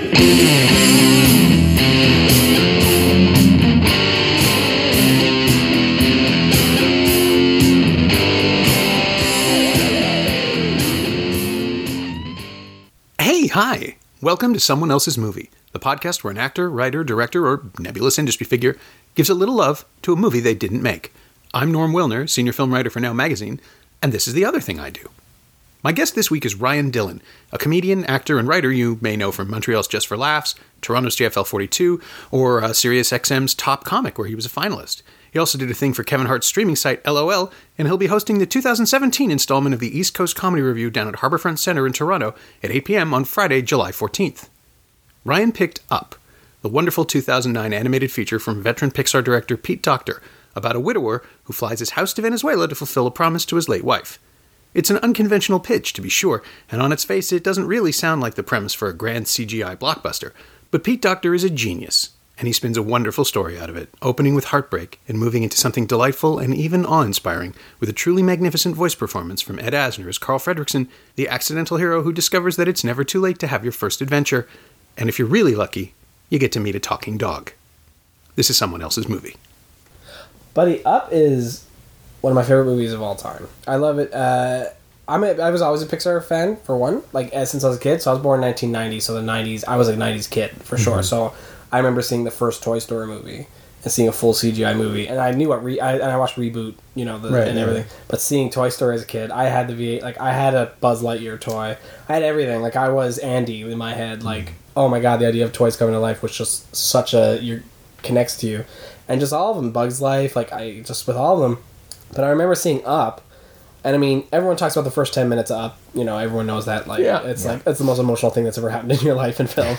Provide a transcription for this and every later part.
Hi, welcome to Someone Else's Movie, the podcast where an actor, writer, director, or nebulous industry figure gives a little love to a movie they didn't make. I'm Norm Wilner, senior film writer for Now Magazine, and this is the other thing I do. My guest this week is Ryan Dillon, a comedian, actor, and writer you may know from Montreal's Just for Laughs, Toronto's JFL 42, or SiriusXM's Top Comic, where he was a finalist. He also did a thing for Kevin Hart's streaming site, LOL, and he'll be hosting the 2017 installment of the East Coast Comedy Review down at Harbourfront Centre in Toronto at 8 p.m. on Friday, July 14th. Ryan picked Up, the wonderful 2009 animated feature from veteran Pixar director Pete Docter about a widower who flies his house to Venezuela to fulfill a promise to his late wife. It's an unconventional pitch, to be sure, and on its face it doesn't really sound like the premise for a grand CGI blockbuster, but Pete Docter is a genius. And he spins a wonderful story out of it, opening with heartbreak and moving into something delightful and even awe-inspiring with a truly magnificent voice performance from Ed Asner as Carl Fredricksen, the accidental hero who discovers that it's never too late to have your first adventure, and if you're really lucky, you get to meet a talking dog. This is Someone Else's Movie. Buddy, Up is one of my favorite movies of all time. I love it. I was always a Pixar fan, for one, since I was a kid. So I was born in 1990, so the 90s, I was a 90s kid, for sure. So I remember seeing the first Toy Story movie and seeing a full CGI movie, and I knew what I watched Reboot, and everything. But seeing Toy Story as a kid, I had the V8, I had a Buzz Lightyear toy, I had everything. I was Andy in my head. Oh my god, the idea of toys coming to life was just such connects to you, and just all of them, Bugs Life, with all of them. But I remember seeing Up, and I mean, everyone talks about the first 10 minutes of Up. Everyone knows that. It's the most emotional thing that's ever happened in your life in film,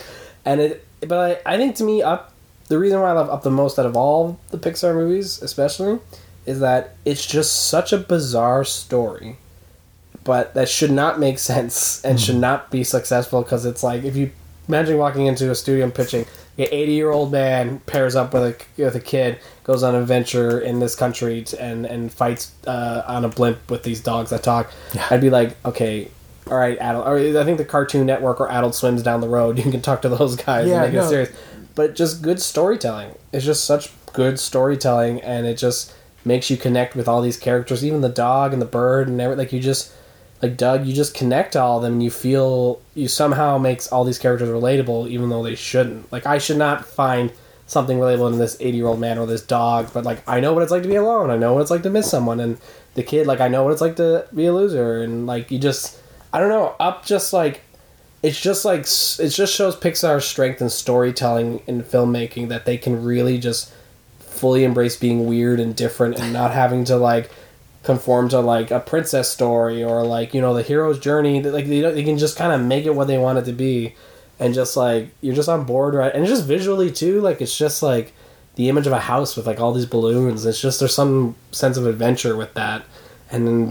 But I think to me, Up, the reason why I love Up the most out of all the Pixar movies, especially, is that it's just such a bizarre story, but that should not make sense and should not be successful, because it's if you imagine walking into a studio and pitching, an 80-year-old man pairs up with a kid, goes on an adventure in this country and fights on a blimp with these dogs that talk. Yeah. I'd be like, okay, all right, I think the Cartoon Network or Adult Swim's down the road. You can talk to those guys and make it serious. But just good storytelling. It's just such good storytelling, and it just makes you connect with all these characters, even the dog and the bird and everything. Doug, you just connect to all of them, and you somehow makes all these characters relatable, even though they shouldn't. I should not find something relatable in this 80-year-old man or this dog, but I know what it's like to be alone. I know what it's like to miss someone, and the kid, I know what it's like to be a loser, and you just, I don't know, Up just it just shows Pixar's strength in storytelling and filmmaking, that they can really just fully embrace being weird and different and not having to conform to a princess story or the hero's journey. They can just kind of make it what they want it to be, and just you're just on board, right? And just visually too, it's just the image of a house with all these balloons. It's just, there's some sense of adventure with that, and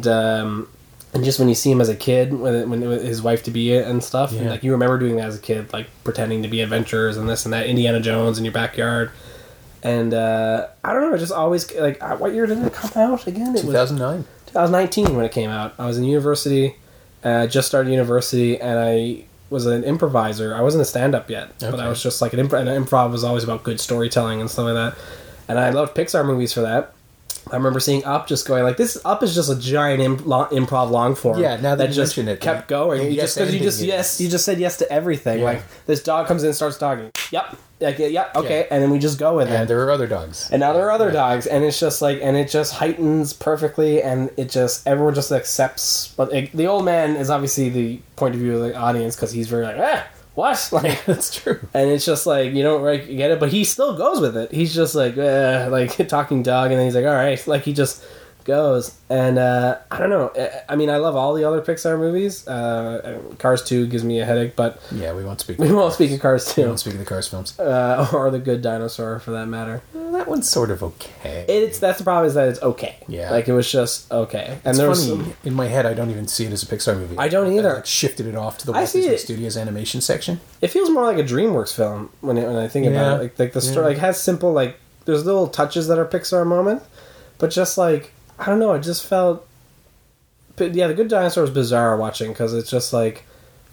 just when you see him as a kid, when his wife to be and stuff, and you remember doing that as a kid, pretending to be adventurers and this and that, Indiana Jones in your backyard. And I don't know, it just always, what year did it come out again? 2009. 2019 when it came out. I was in university, just started university, and I was an improviser. I wasn't a stand-up yet, but I was just an improv was always about good storytelling and stuff like that. And I loved Pixar movies for that. I remember seeing Up, just going this Up is just a giant improv long form. Yeah, now that you just mention it, kept going. You just said yes to everything. Yeah. This dog comes in and starts talking. Yep. Okay. Yeah. And then we just go with it. And there are other dogs. And now there are other dogs, and it's just and it just heightens perfectly, and it just, everyone just accepts. But the old man is obviously the point of view of the audience, because he's very what? That's true. And it's just you don't get it, but he still goes with it. He's just talking dog, and then he's all right. He just goes. And I don't know. I mean, I love all the other Pixar movies. Cars 2 gives me a headache, but yeah, we won't speak. We won't speak of Cars 2. We won't speak of the Cars films, or The Good Dinosaur, for that matter. Well, that one's sort of okay. That's the problem, is that it's okay. Yeah, it was just okay. And it's funny. In my head, I don't even see it as a Pixar movie. I don't either. I shifted it off to the Walt Disney Studios animation section. It feels more like a DreamWorks film when I think about it. The story has simple there's little touches that are Pixar moment, but just I don't know. It just felt. But yeah, The Good Dinosaur was bizarre watching, because it's just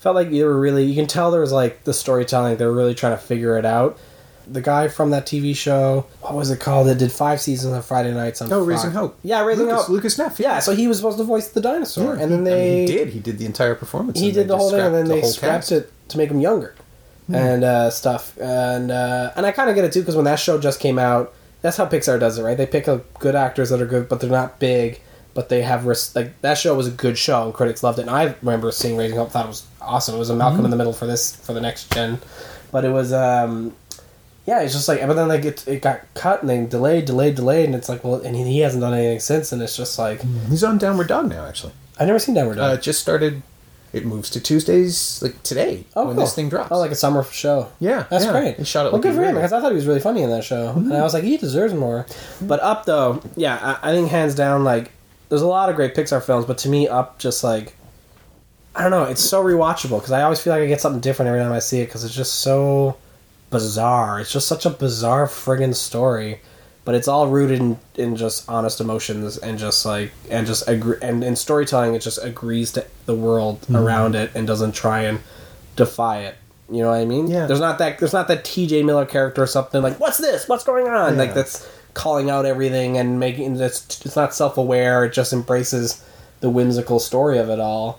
felt like they were really, you can tell there was like the storytelling, they were really trying to figure it out. The guy from that TV show, what was it called? It did 5 seasons of Friday nights on Fox. Raising Hope. Yeah, Raising Hope. Lucas Neff. Yeah, so he was supposed to voice the dinosaur. And then he did. He did the entire performance. He did the whole thing, and then they scrapped it to make him younger. And stuff. And I kind of get it too, because when that show just came out, that's how Pixar does it, right? They pick up good actors that are good, but they're not big, but they have like that show was a good show, and critics loved it. And I remember seeing Raising Hope, thought it was awesome. It was a Malcolm in the Middle for the next gen, but it was it's just like, but then like it got cut and they delayed, and it's like, well, and he hasn't done anything since, and it's just like he's on Downward Dog now. Actually, I've never seen Downward Dog. It just started. It moves to Tuesdays, like today, when this thing drops. Oh, like a summer show. Yeah, that's great. He shot it. Well, good for him, because I thought he was really funny in that show, and I was like, he deserves more. But Up, though, yeah, I think hands down, like, there's a lot of great Pixar films, but to me, Up just like, I don't know, it's so rewatchable, because I always feel like I get something different every time I see it, because it's just so bizarre. It's just such a bizarre friggin' story. But it's all rooted in just honest emotions and just like and in storytelling, it just agrees to the world around it and doesn't try and defy it. You know what I mean? Yeah. There's not that T.J. Miller character or something like, what's this? What's going on? Yeah. Like that's calling out everything and making it's not self-aware. It just embraces the whimsical story of it all.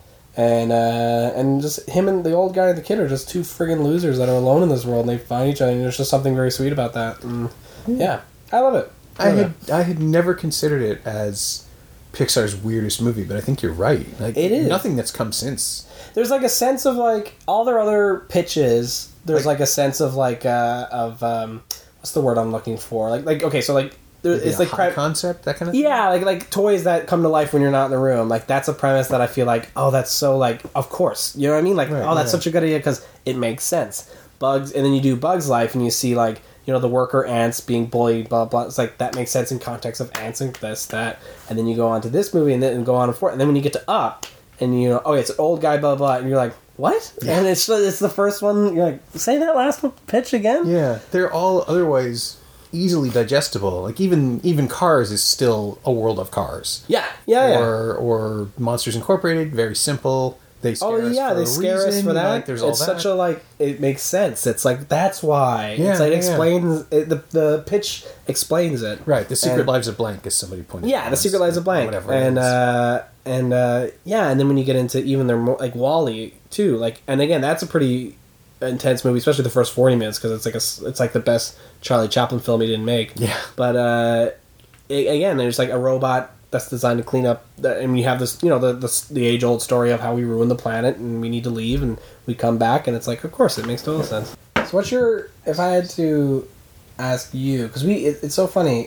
And just him and the old guy and the kid are just two friggin' losers that are alone in this world, and they find each other, and there's just something very sweet about that. And yeah. I love it. I had never considered it as Pixar's weirdest movie, but I think you're right. Like, it is. Nothing that's come since. There's like a sense of like all their other pitches. There's like a sense of like what's the word I'm looking for? Like okay, so like it's like high concept, that kind of thing? Yeah, like toys that come to life when you're not in the room. Like that's a premise that I feel like, oh, that's so like, of course, you know what I mean? Like, right, that's such a good idea because it makes sense. Bugs, and then you do Bugs Life, and you see like, you know, the worker ants being bullied, blah, blah. It's like, that makes sense in context of ants and this, that. And then you go on to this movie and then go on and forth. And then when you get to Up, and you know, oh, it's an old guy, blah, blah, and you're like, what? Yeah. And it's the first one, you're like, say that last pitch again? Yeah. They're all otherwise easily digestible. Like, even Cars is still a world of Cars. Yeah. Or Monsters Incorporated, very simple. They scare us for that. Like, there's all it's that. Such a like. It makes sense. It's like that's why. Yeah, it's like explains the pitch explains it. Right. The Secret Lives of Blank, as somebody pointed out. Yeah, The Secret Lives of Blank. Whatever. And then when you get into even their like WALL-E too, like, and again that's a pretty intense movie, especially the first 40 minutes because it's like the best Charlie Chaplin film he didn't make. Yeah. But again, there's like a robot that's designed to clean up, and you have this, you know, the age-old story of how we ruin the planet and we need to leave, and we come back, and it's like, of course, it makes total sense. So what's your, if I had to ask you, because it's so funny,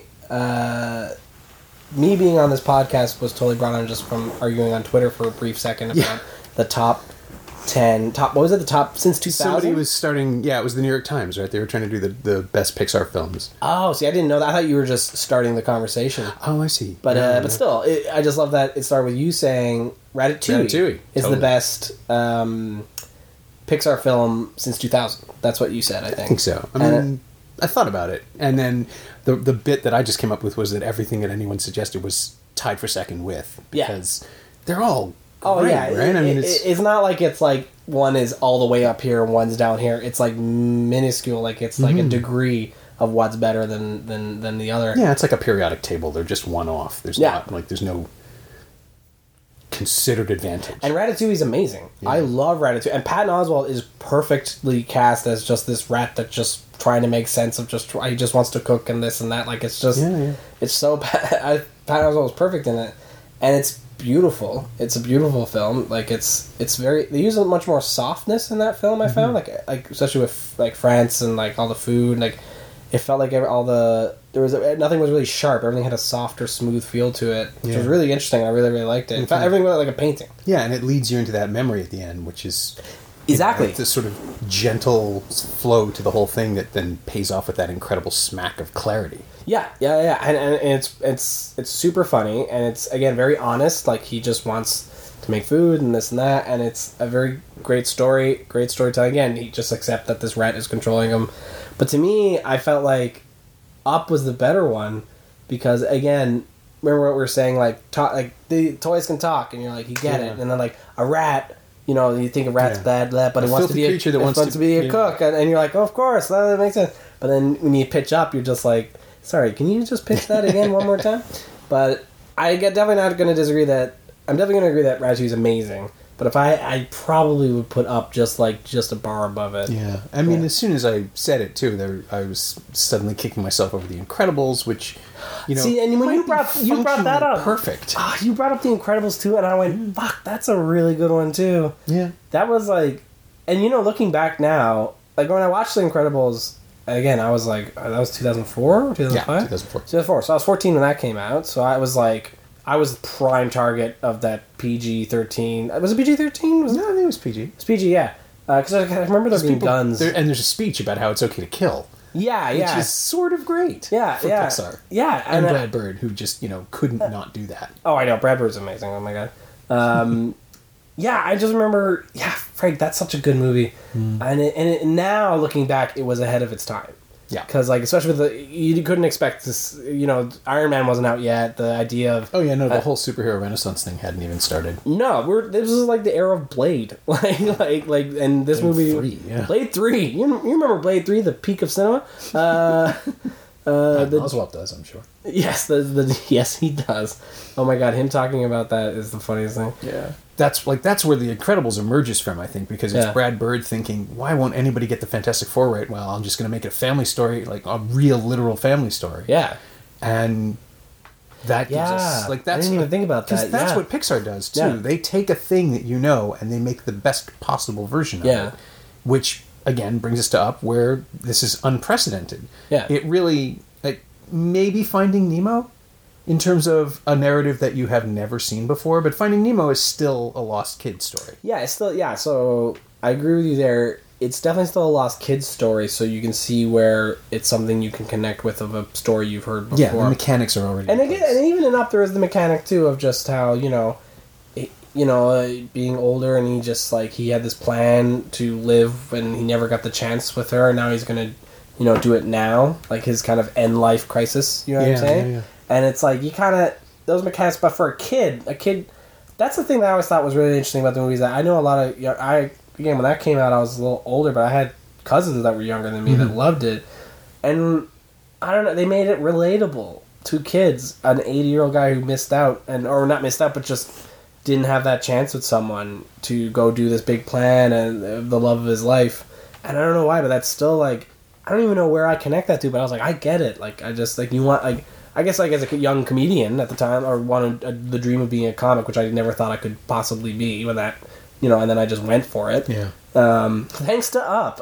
me being on this podcast was totally brought on just from arguing on Twitter for a brief second about the top what was it, the top since 2000? Somebody was starting, it was the New York Times, right? They were trying to do the best Pixar films. Oh, see, I didn't know that. I thought you were just starting the conversation. Oh, I see. But still, I just love that it started with you saying Ratatouille is the best Pixar film since 2000. That's what you said, I think. I think so. I mean, I thought about it. And then the bit that I just came up with was that everything that anyone suggested was tied for second with. Because they're all great, right? I mean, it's not like it's like one is all the way up here and one's down here. It's like minuscule. Like it's like a degree of what's better than the other. Yeah, it's like a periodic table. They're just one off. There's not like there's no considered advantage. And Ratatouille is amazing. Yeah. I love Ratatouille. And Patton Oswalt is perfectly cast as just this rat that's just trying to make sense of he just wants to cook and this and that. Like it's just it's so Patton Oswalt is perfect in it, and it's beautiful. It's a beautiful film. Like it's very, they use a much more softness in that film. I found like especially with like France and like all the food. Like it felt like nothing was really sharp. Everything had a softer, smooth feel to it, which was really interesting. I really liked it. In fact, everything was like a painting. Yeah, and it leads you into that memory at the end, which is exactly this sort of gentle flow to the whole thing that then pays off with that incredible smack of clarity. Yeah, and it's super funny, and it's again very honest. Like he just wants to make food and this and that, and it's a very great storytelling. Again, he just accepts that this rat is controlling him. But to me, I felt like Up was the better one because again, remember what we were saying? Like the toys can talk, and you're like, you get it, and then like a rat you know, you think a rat's bad, but it wants to be creature that wants to be a cook, and you're like, oh, of course, that makes sense. But then when you pitch up, you're just like, sorry, can you just pitch that again one more time? But definitely not going to disagree that I'm definitely going to agree that Ratatouille is amazing. But if I probably would put Up just a bar above it. Yeah, I mean, as soon as I said it too, I was suddenly kicking myself over The Incredibles, which, you know, see, and when you brought that up, perfect. You brought up The Incredibles too, and I went, fuck, that's a really good one too. Yeah, that was like, and you know, looking back now, like when I watched The Incredibles again, I was like, that was 2004 or 2005? Yeah, 2004. 2004. So I was 14 when that came out. So I was like, I was the prime target of that PG-13. Was it PG-13? No, I think it was PG. It's PG, yeah. Because I remember there being guns. And there's a speech about how it's okay to kill. Yeah, which is sort of great for Pixar. Yeah. And Brad Bird, who just, you know, couldn't not do that. Oh, I know. Brad Bird's amazing. Oh, my God. Yeah, I just remember, Frank, that's such a good movie. And now, looking back, it was ahead of its time. Yeah. Because, like, especially with you couldn't expect this, you know, Iron Man wasn't out yet. The idea of... Oh, yeah, no, the whole superhero renaissance thing hadn't even started. No, this is like the era of Blade. like, and this movie... Blade 3, yeah. Blade 3. You remember Blade 3, the peak of cinema? Oswald does, I'm sure. Yes, yes, he does. Oh my God, him talking about that is the funniest thing. Yeah. That's where The Incredibles emerges from, I think, because it's Brad Bird thinking, why won't anybody get the Fantastic Four right? Well, I'm just going to make it a family story, like a real, literal family story. Yeah. And that gives us... Like, that's, I didn't even think about that. Because that's what Pixar does, too. Yeah. They take a thing that you know, and they make the best possible version of it. Which, again, brings us to Up, where this is unprecedented. Yeah. It really... Like, maybe Finding Nemo... in terms of a narrative that you have never seen before, but Finding Nemo is still a lost kid story. Yeah, it's still, so I agree with you there. It's definitely still a lost kid story, so you can see where it's something you can connect with of a story you've heard before. Yeah, the mechanics are already and again, and even in Up, there is the mechanic, too, of just how, being older, and he just, like, he had this plan to live, and he never got the chance with her, and now he's going to, do it now, like his kind of end-life crisis, you know what I'm saying? Yeah. And it's like, you kind of, those mechanics, but for a kid, that's the thing that I always thought was really interesting about the movies. That I know a lot of, again, when that came out, I was a little older, but I had cousins that were younger than me that loved it. And, I don't know, they made it relatable to kids. An 80-year-old guy who missed out, or not missed out, but just didn't have that chance with someone to go do this big plan and the love of his life. And I don't know why, but that's still, like, I don't even know where I connect that to, but I was like, I get it. Like, I just, like, you want, like... I guess, like, as a young comedian at the time, or wanted the dream of being a comic, which I never thought I could possibly be, when that, and then I just went for it. Yeah. Thanks to Up.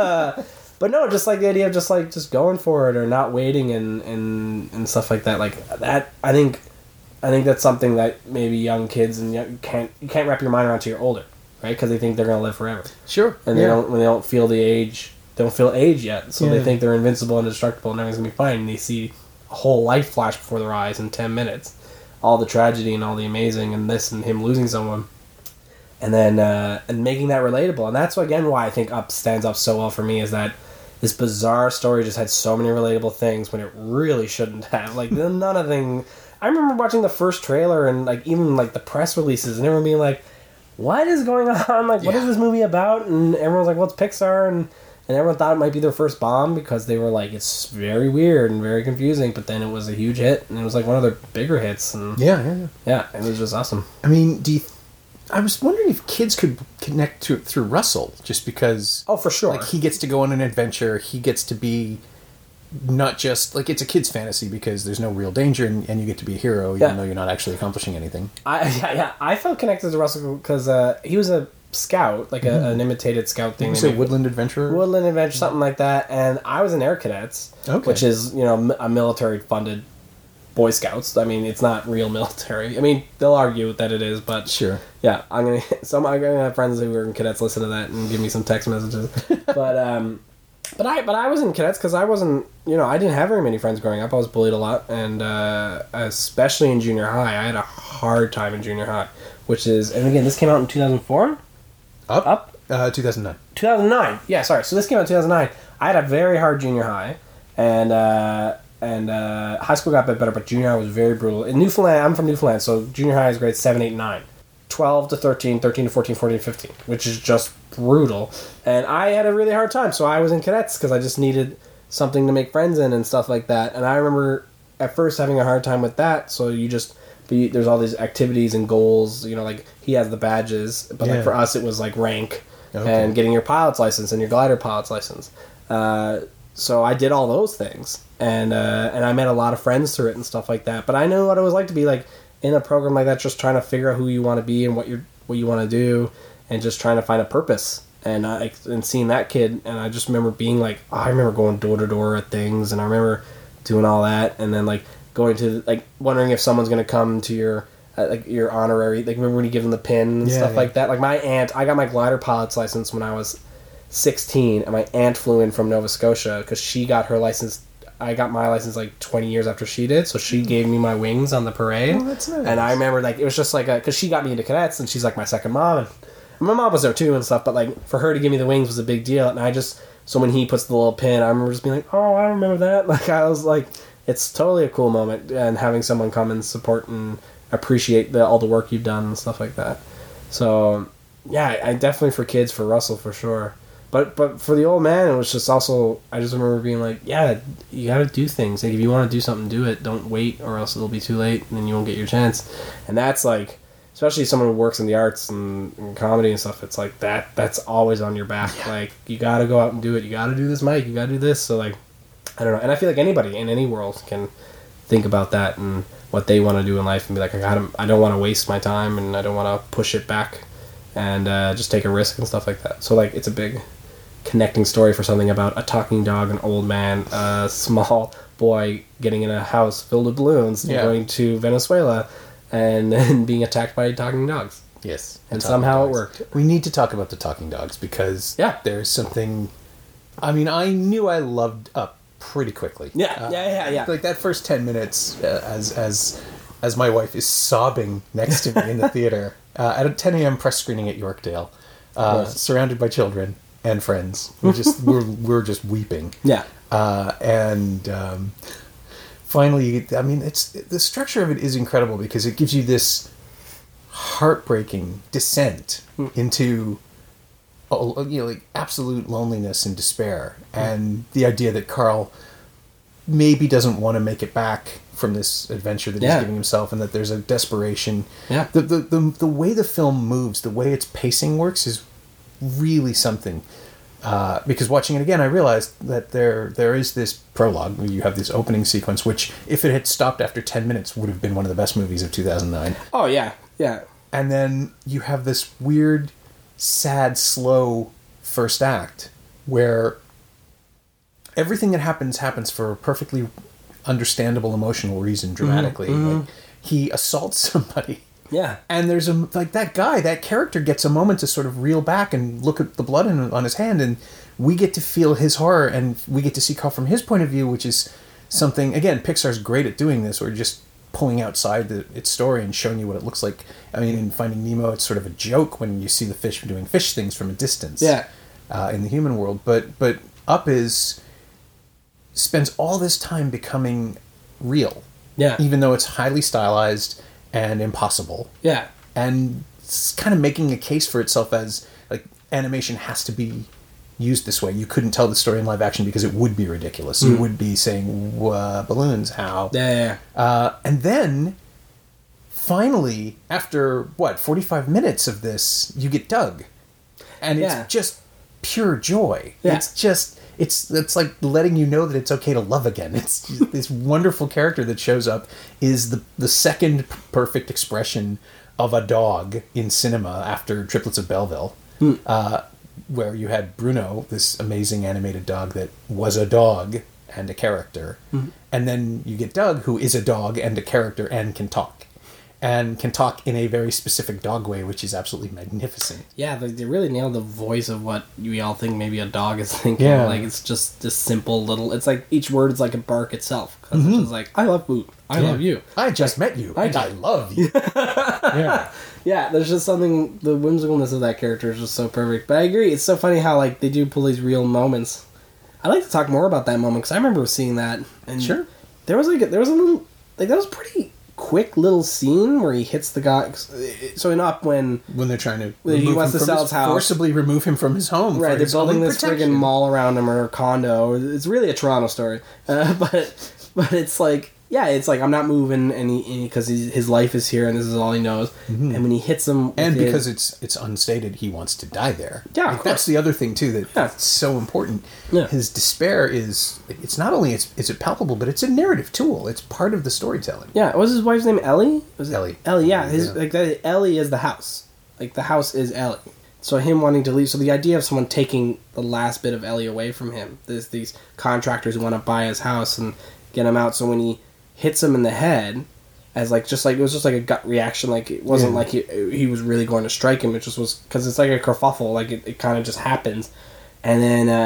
But no, just, like, the idea of just going for it, or not waiting, and stuff like that. Like, that, I think that's something that maybe young kids and you can't wrap your mind around till you're older, right? Because they think they're going to live forever. Sure. And they don't feel age yet, so they think they're invincible and indestructible, and everything's going to be fine, and they see whole life flash before their eyes in 10 minutes, all the tragedy and all the amazing and this and him losing someone, and then and making that relatable. And that's again why I think Up stands up so well for me, is that this bizarre story just had so many relatable things when it really shouldn't have. Like, none of them. I remember watching the first trailer and, like, even, like, the press releases and everyone being like, what is going on? Like, what is this movie about? And everyone's like, well, it's Pixar, and everyone thought it might be their first bomb because they were like, it's very weird and very confusing, but then it was a huge hit, and it was like one of their bigger hits. And yeah, it was just awesome. I mean, I was wondering if kids could connect to it through Russell, just because... Oh, for sure. Like, he gets to go on an adventure, he gets to be not just... Like, it's a kid's fantasy because there's no real danger, and you get to be a hero, even though you're not actually accomplishing anything. I felt connected to Russell because he was a scout, like an imitated scout thing. You say Woodland Adventure? Woodland Adventure, something like that. And I was in Air Cadets, which is, a military-funded Boy Scouts. I mean, it's not real military. I mean, they'll argue that it is, but... Sure. Yeah, I'm gonna have friends who were in cadets listen to that and give me some text messages. But I was in cadets because I wasn't, I didn't have very many friends growing up. I was bullied a lot, and especially in junior high. I had a hard time in junior high, and again, this came out in 2004? Up? 2009. 2009. Yeah, sorry. So this came out in 2009. I had a very hard junior high, and high school got a bit better, but junior high was very brutal. In Newfoundland, I'm from Newfoundland, so junior high is grades 7, 8, 9. 12 to 13, 13 to 14, 14 to 15, which is just brutal. And I had a really hard time, so I was in cadets because I just needed something to make friends in and stuff like that. And I remember at first having a hard time with that, so there's all these activities and goals, like he has the badges, but like for us it was like rank and getting your pilot's license and your glider pilot's license. So I did all those things, and I met a lot of friends through it and stuff like that. But I know what it was like to be like in a program like that, just trying to figure out who you want to be and what you want to do, and just trying to find a purpose. And seeing that kid, and I just remember being like, I remember going door to door at things, and I remember doing all that, and then like going to like wondering if someone's gonna come to your your honorary, like remember when you give them the pin and stuff like that. Like my aunt, I got my glider pilot's license when I was 16, and my aunt flew in from Nova Scotia because she got her license. I got my license like 20 years after she did, so she gave me my wings on the parade. Oh, that's nice. And I remember like it was just like because she got me into cadets, and she's like my second mom, and my mom was there too and stuff. But like for her to give me the wings was a big deal, and so when he puts the little pin, I remember just being like, oh, I remember that. Like I was like, it's totally a cool moment, and having someone come and support and appreciate all the work you've done and stuff like that. So yeah, I definitely for kids, for Russell for sure. But for the old man, it was just also, I just remember being like, yeah, you got to do things. Like if you want to do something, do it. Don't wait, or else it'll be too late, and then you won't get your chance. And that's like, especially someone who works in the arts and comedy and stuff. It's like that's always on your back. Yeah. Like you got to go out and do it. You got to do this, Mike. You got to do this. So like, I don't know. And I feel like anybody in any world can think about that and what they want to do in life and be like, I don't want to waste my time, and I don't want to push it back, and just take a risk and stuff like that. So like, it's a big connecting story for something about a talking dog, an old man, a small boy getting in a house filled with balloons, and going to Venezuela, and being attacked by talking dogs. Yes, and somehow it worked. We need to talk about the talking dogs because there's something. I mean, I knew I loved Up pretty quickly. Yeah. Like that first 10 minutes, as my wife is sobbing next to me in the theater at a 10 a.m. press screening at Yorkdale, surrounded by children and friends. We're just weeping. Yeah. Finally, I mean, the structure of it is incredible because it gives you this heartbreaking descent into like absolute loneliness and despair, and the idea that Carl maybe doesn't want to make it back from this adventure that he's giving himself, and that there's a desperation. Yeah. The way the film moves, the way its pacing works is really something. Because watching it again, I realized that there is this prologue where you have this opening sequence, which, if it had stopped after 10 minutes, would have been one of the best movies of 2009. Oh, yeah. And then you have this weird, sad, slow first act where everything that happens for a perfectly understandable emotional reason, dramatically. Mm-hmm. Like, he assaults somebody. Yeah. And there's that character gets a moment to sort of reel back and look at the blood on his hand, and we get to feel his horror, and we get to see Carl from his point of view, which is something, again, Pixar's great at doing this, or just pulling outside its story and showing you what it looks like. I mean, in Finding Nemo, it's sort of a joke when you see the fish doing fish things from a distance. Yeah. In the human world. But Up spends all this time becoming real. Yeah. Even though it's highly stylized and impossible. Yeah. And it's kind of making a case for itself as, like, animation has to be used this way. You couldn't tell the story in live action because it would be ridiculous. You would be saying, balloons, how? Yeah. And then, finally, after, 45 minutes of this, you get Doug. And it's just pure joy. Yeah. It's just... It's like letting you know that it's okay to love again. It's this wonderful character that shows up is the second perfect expression of a dog in cinema after Triplets of Belleville, where you had Bruno, this amazing animated dog that was a dog and a character, and then you get Doug, who is a dog and a character and can talk. And can talk in a very specific dog way, which is absolutely magnificent. Yeah, they really nailed the voice of what we all think maybe a dog is thinking. Yeah. Like, it's just this simple little... It's like each word is like a bark itself. Because it's just like, I love Boot. I love you. I just met you, and I love you. Yeah. Yeah, there's just something... The whimsicalness of that character is just so perfect. But I agree, it's so funny how, like, they do pull these real moments. I'd like to talk more about that moment, because I remember seeing that. And sure. There was a little... Like, that was pretty quick little scene where he hits the guy. So in Up, when they're trying to he wants to sell his house, forcibly remove him from his home. Right, they're building this friggin' mall around him, or a condo. It's really a Toronto story, but it's like, yeah, it's like, I'm not moving, and because his life is here, and this is all he knows. Mm-hmm. And when he hits him, and because it's unstated, he wants to die there. Yeah, like, that's the other thing too that's so important. Yeah. His despair is, it's not only is it palpable, but it's a narrative tool. It's part of the storytelling. Yeah, what was his wife's name? Ellie? Ellie. Ellie, yeah. Ellie is the house. Like, the house is Ellie. So him wanting to leave. So the idea of someone taking the last bit of Ellie away from him. There's these contractors who want to buy his house and get him out. So when he hits him in the head, as it was just like a gut reaction. Like, it wasn't like he was really going to strike him. It just was, because it's like a kerfuffle. Like, it kind of just happens. And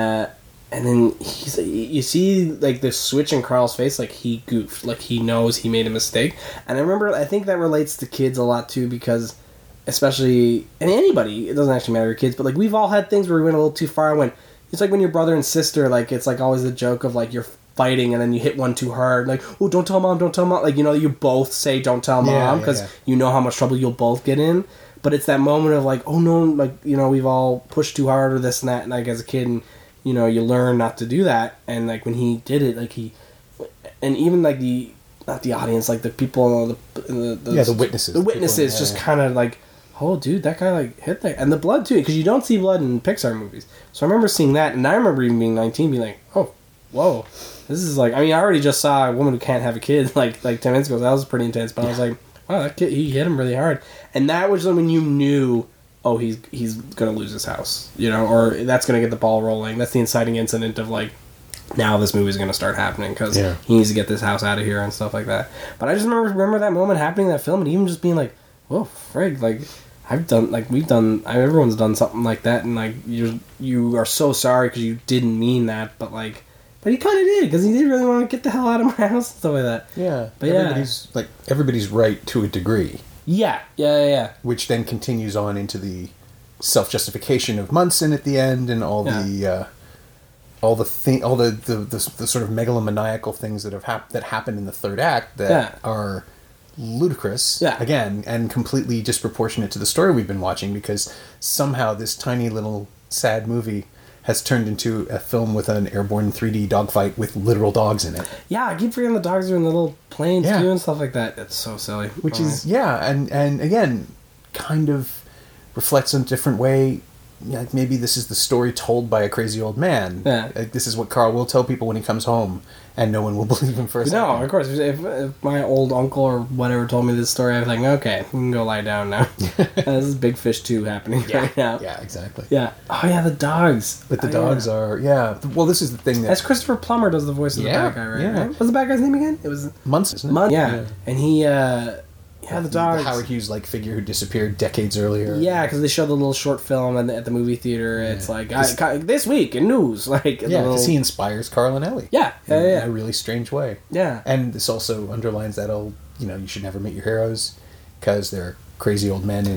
then you see, like, the switch in Carl's face. Like, he goofed. Like, he knows he made a mistake. And I think that relates to kids a lot too, because especially, and anybody, it doesn't actually matter your kids, but like, we've all had things where we went a little too far. It's like when your brother and sister, like, it's like always the joke of like, you're fighting and then you hit one too hard, like, oh, don't tell mom, like, you both say don't tell mom, because you know how much trouble you'll both get in. But it's that moment of like, oh no, like, we've all pushed too hard or this and that, and like, as a kid, and you learn not to do that. And like, when he did it, like, and even like not the audience, like the people, the witnesses just kind of like, oh, dude, that guy, like, hit that. And the blood, too, because you don't see blood in Pixar movies. So I remember seeing that, and I remember even being 19, being like, oh, whoa. This is like, I mean, I already just saw a woman who can't have a kid, like 10 minutes ago. So that was pretty intense. But I was like, wow, that kid, he hit him really hard. And that was when you knew, oh, he's going to lose his house, or that's going to get the ball rolling. That's the inciting incident of, like, now this movie's going to start happening, because he needs to get this house out of here and stuff like that. But I just remember that moment happening in that film, and even just being like, whoa, frig, like, everyone's done something like that, and like, you are so sorry because you didn't mean that, but he kind of did, because he did really want to get the hell out of my house and stuff like that. Yeah, but everybody's right to a degree. Yeah. Which then continues on into the self-justification of Munson at the end, and all the sort of megalomaniacal things that happen in the third act that are ludicrous, again, and completely disproportionate to the story we've been watching, because somehow this tiny little sad movie has turned into a film with an airborne 3D dogfight with literal dogs in it. Yeah, I keep forgetting the dogs are in the little planes too and stuff like that. It's so silly. Which is, and again, kind of reflects in a different way. Yeah, maybe this is the story told by a crazy old man. Yeah. This is what Carl will tell people when he comes home, and no one will believe him for a second. No, of course. If my old uncle or whatever told me this story, I was like, okay, we can go lie down now. This is Big Fish 2 happening right now. Yeah, exactly. Yeah. Oh, yeah, the dogs. But the dogs are, well, this is the thing that... That's Christopher Plummer does the voice of the bad guy, right? Yeah. What's the bad guy's name again? It was... Munson, isn't it? Munson, yeah. And he... the dogs. The Howard Hughes-like figure who disappeared decades earlier. Yeah, because they showed the little short film at the movie theater. Yeah. It's like, this week in news. Like, because he inspires Carl and Ellie. Yeah. In a really strange way. Yeah. And this also underlines that old, you should never meet your heroes, because they're crazy old men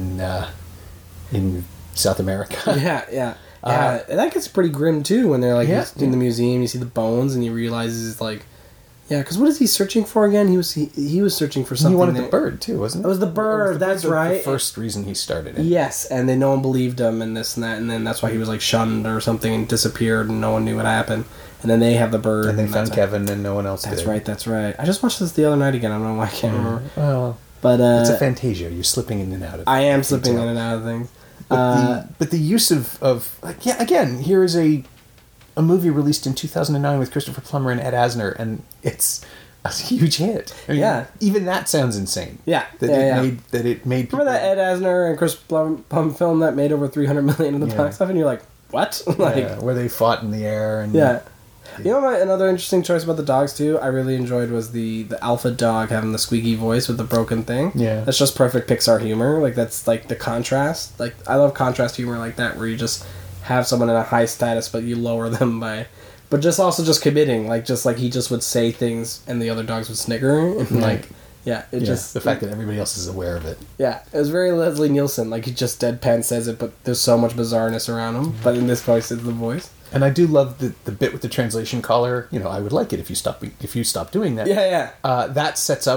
in South America. Yeah. And that gets pretty grim, too, when they're, like, in the museum, you see the bones, and he realizes, like... Yeah, because what is he searching for again? He was searching for something. He wanted the bird too, wasn't it? It was the bird. That's right. The first reason he started it. Yes, and then no one believed him, and this and that, and then that's why he was like shunned or something and disappeared, and no one knew what happened. And then they have the bird, and they found Kevin, and no one else did. That's right. I just watched this the other night again. I don't know why I can't remember. Well, but it's a Fantasia. You're slipping in and out of it. I am slipping in and out of things. But the use of again, here is a movie released in 2009 with Christopher Plummer and Ed Asner, and it's a huge hit. I mean, even that sounds insane. Yeah, that it made people... Remember that Ed Asner and Chris Plum film that made over $300 million in the box office, and you're like, what? Where they fought in the air and You know what? Another interesting choice about the dogs too, I really enjoyed, was the alpha dog having the squeaky voice with the broken thing. Yeah, that's just perfect Pixar humor. Like, that's like the contrast. Like, I love contrast humor like that, where you just have someone in a high status, but you lower them by, but just committing, like he just would say things and the other dogs would snigger, and just the fact that everybody else is aware of it. Yeah, it was very Leslie Nielsen. Like, he just deadpan says it, but there's so much bizarreness around him. But in this voice, it's the voice. And I do love the bit with the translation collar. I would like it if you stop doing that. Yeah. That sets up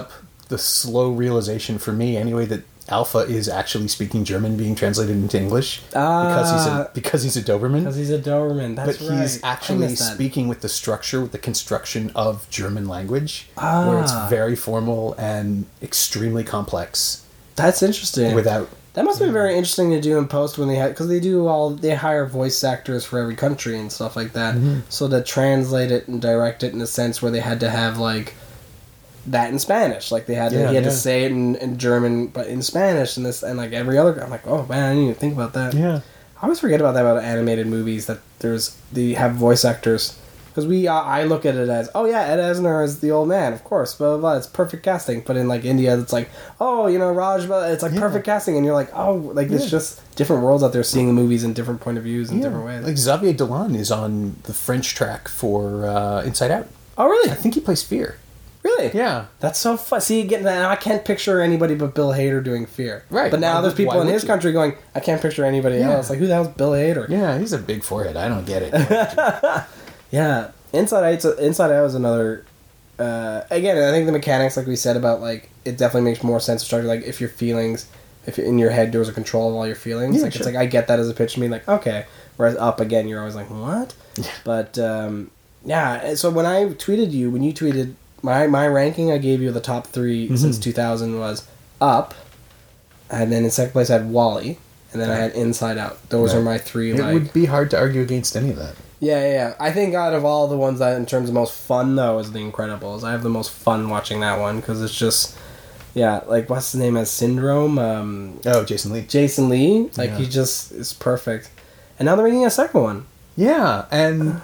the slow realization for me anyway that Alpha is actually speaking German being translated into English because he's a Doberman. Because he's a Doberman, that's right. But he's actually speaking with the structure, with the construction of German language, where it's very formal and extremely complex. That's interesting. That must have been very interesting to do in post when they had, because they hire voice actors for every country and stuff like that. Mm-hmm. So to translate it and direct it in a sense where they had to have like that in Spanish, like he had to say it in German but in Spanish and this and like every other. I'm like, oh man, I didn't even think about that. Yeah, I always forget about that about animated movies that they have voice actors. Because I look at it as, oh yeah, Ed Asner is the old man, of course, blah, blah, blah, it's perfect casting. But in, like, India, it's like, oh, Raj, it's like perfect casting. And you're like, oh, like, it's just different worlds out there seeing the movies in different point of views in different ways. Like, Xavier Dolan is on the French track for Inside Out. Oh, really? I think he plays Fear. Really? Yeah. That's so fun. See, again, I can't picture anybody but Bill Hader doing Fear. Right. But now there's people in his country going, I can't picture anybody else. Like, who the hell's Bill Hader? Yeah, he's a big forehead. I don't get it. Yeah. Inside Out is another... again, I think the mechanics, like we said about, like, it definitely makes more sense to start, like, if you're in your head, there was a control of all your feelings. Yeah, like, sure. It's like, I get that as a pitch to me, like, okay. Whereas Up, again, you're always like, what? Yeah. But, yeah, so when you tweeted, my ranking I gave you the top 3 since 2000 was Up, and then in second place I had WALL-E, and then I had Inside Out. Those are my 3, It would be hard to argue against any of that. Yeah. I think out of all the ones that, in terms of most fun, though, is The Incredibles. I have the most fun watching that one, because it's just, like, what's his name as Syndrome? Jason Lee. Jason Lee. Like, he just is perfect. And now they're making a second one. Yeah, and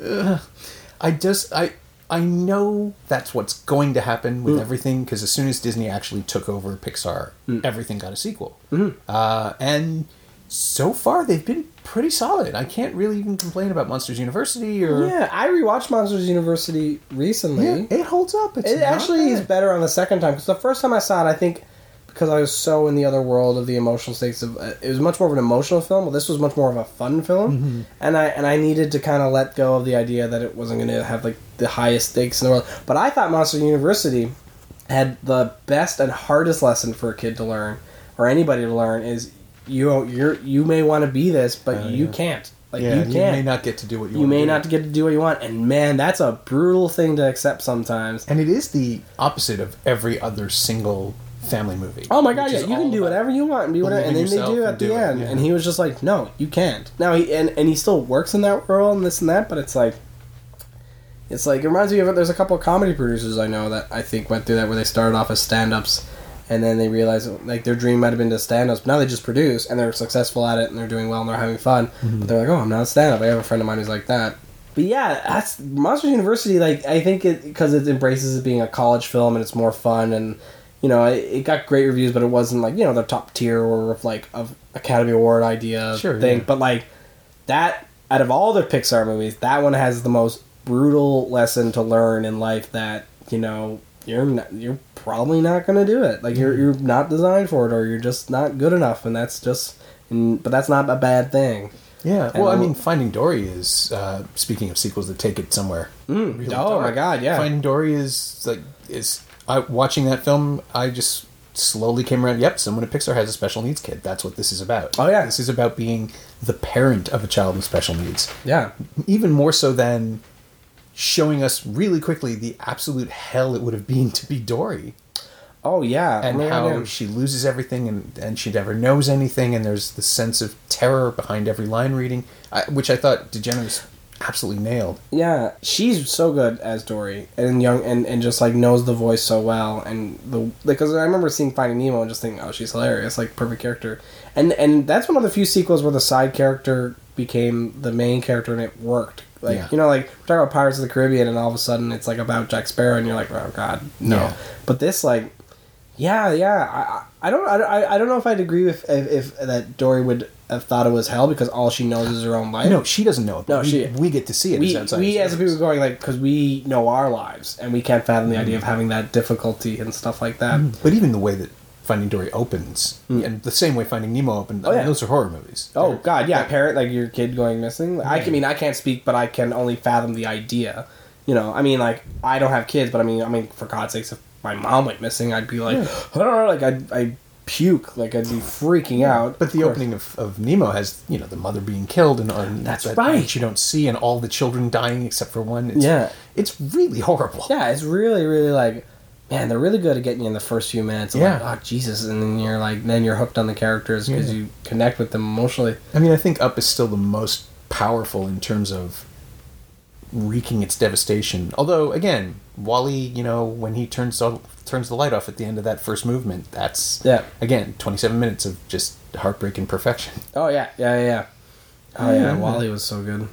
I know that's what's going to happen with everything, because as soon as Disney actually took over Pixar, everything got a sequel. And so far, they've been pretty solid. I can't really even complain about Monsters University or... Yeah, I rewatched Monsters University recently. Yeah, it holds up. It actually is better on the second time, because the first time I saw it, I think, because I was so in the other world of the emotional stakes of... it was much more of an emotional film. Well, this was much more of a fun film. And I needed to kind of let go of the idea that it wasn't going to have, like, the highest stakes in the world. But I thought Monsters University had the best and hardest lesson for a kid to learn, or anybody to learn, is... You may want to be this, but you can't. Like, you can't. You may not get to do what you want. You may not get to do what you want, and man, that's a brutal thing to accept sometimes. And it is the opposite of every other single family movie. Oh my god, yeah, you can do whatever you want and be whatever, and then they do at the end. And he was just like, no, you can't. Now he still works in that world and this and that, but it's like it reminds me of there's a couple of comedy producers I know that I think went through that, where they started off as stand-ups. And then they realize, like, their dream might have been to stand-ups, but now they just produce, and they're successful at it, and they're doing well, and they're having fun. But they're like, oh, I'm not a stand-up. I have a friend of mine who's like that. But yeah, that's Monsters University, like, I think because it embraces it being a college film, and it's more fun, and, it got great reviews, but it wasn't, like, the top tier or, of Academy Award idea thing. Yeah. But, like, that, out of all the Pixar movies, that one has the most brutal lesson to learn in life that, you're probably not going to do it. Like, you're not designed for it, or you're just not good enough, and that's just... but that's not a bad thing. Yeah, well, I mean, Finding Dory is, speaking of sequels that take it somewhere. Really dark. My god, yeah. Finding Dory watching that film, I just slowly came around, yep, someone at Pixar has a special needs kid. That's what this is about. Oh, yeah. This is about being the parent of a child with special needs. Yeah. Even more so than... showing us really quickly the absolute hell it would have been to be Dory. Oh, yeah. And how she loses everything and she never knows anything, and there's the sense of terror behind every line reading, which I thought DeGeneres absolutely nailed. Yeah, she's so good as Dory, and young, and just, like, knows the voice so well, and because I remember seeing Finding Nemo and just thinking, oh, she's hilarious, like, perfect character. And that's one of the few sequels where the side character became the main character and it worked. Like, like, we're talking about Pirates of the Caribbean, and all of a sudden it's, like, about Jack Sparrow, and you're like, oh, God, no. Yeah. But this, like, I don't know if I'd agree with if that Dory would have thought it was hell, because all she knows is her own life. No, she doesn't know it. No, we get to see it as outsiders. We as people going, like, because we know our lives, and we can't fathom the idea of having that difficulty and stuff like that. But even the way that Finding Dory opens, and the same way Finding Nemo opened, I mean, those are horror movies. Oh, God, yeah. Parent, like, your kid going missing. I can't speak, but I can only fathom the idea. I mean, like, I don't have kids, but I mean, for God's sakes, if my mom went missing, I'd be like, like I'd puke, like I'd be freaking out. But the opening of Nemo has, the mother being killed and That's that right. which you don't see, and all the children dying except for one. It's really horrible. Yeah, it's really, really like, man, they're really good at getting you in the first few minutes. Like, oh Jesus, and then you're hooked on the characters because you connect with them emotionally. I mean, I think Up is still the most powerful in terms of wreaking its devastation. Although, again, Wall-E, when he turns the light off at the end of that first movement, that's, again, 27 minutes of just heartbreaking perfection. Oh, yeah. Oh, yeah, Wall-E was so good.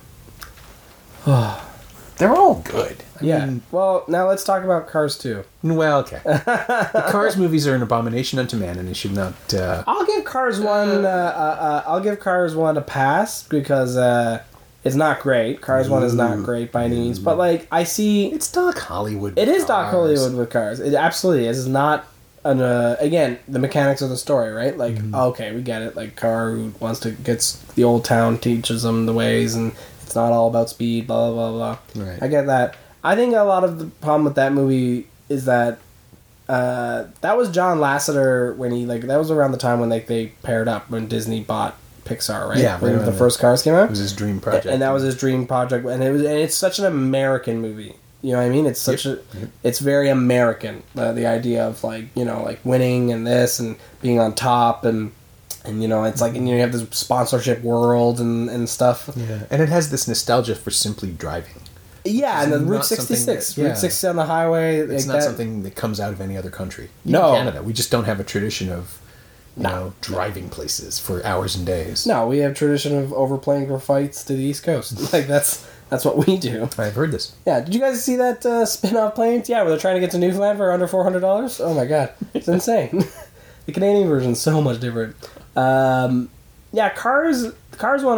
They're all good. I mean, well, now let's talk about Cars 2. Well, okay. The Cars movies are an abomination unto man, and they should not... I'll give Cars 1... I'll give Cars 1 a pass, because... it's not great. Cars 1 is not great by any means. But, like, I see... It's Doc Hollywood. It is Doc Hollywood with Cars. It absolutely is. It's not... again, the mechanics of the story, right? Like, okay, we get it. Like, car who gets the old town, teaches them the ways, and it's not all about speed, blah, blah, blah, blah. Right. I get that. I think a lot of the problem with that movie is that that was John Lasseter when he, like, that was around the time when, like, they paired up when Disney bought Pixar, right? Yeah, when the first Cars came out. It was his dream project, and that was his dream project, and it's such an American movie. You know what I mean? It's such it's very American. The idea of like winning and this and being on top and it's like you have this sponsorship world and stuff. Yeah, and it has this nostalgia for simply driving. Yeah, and the Route 66, Route 60 on the highway. It's like not that. Something that comes out of any other country. No, in Canada, we just don't have a tradition of driving places for hours and days. No, we have tradition of overplaying for fights to the East Coast. Like that's what we do. I've heard this. Yeah, did you guys see that spin-off Planes? Yeah, where they're trying to get to Newfoundland for under $400. Oh my god, it's insane. The Canadian version's so much different. Cars one.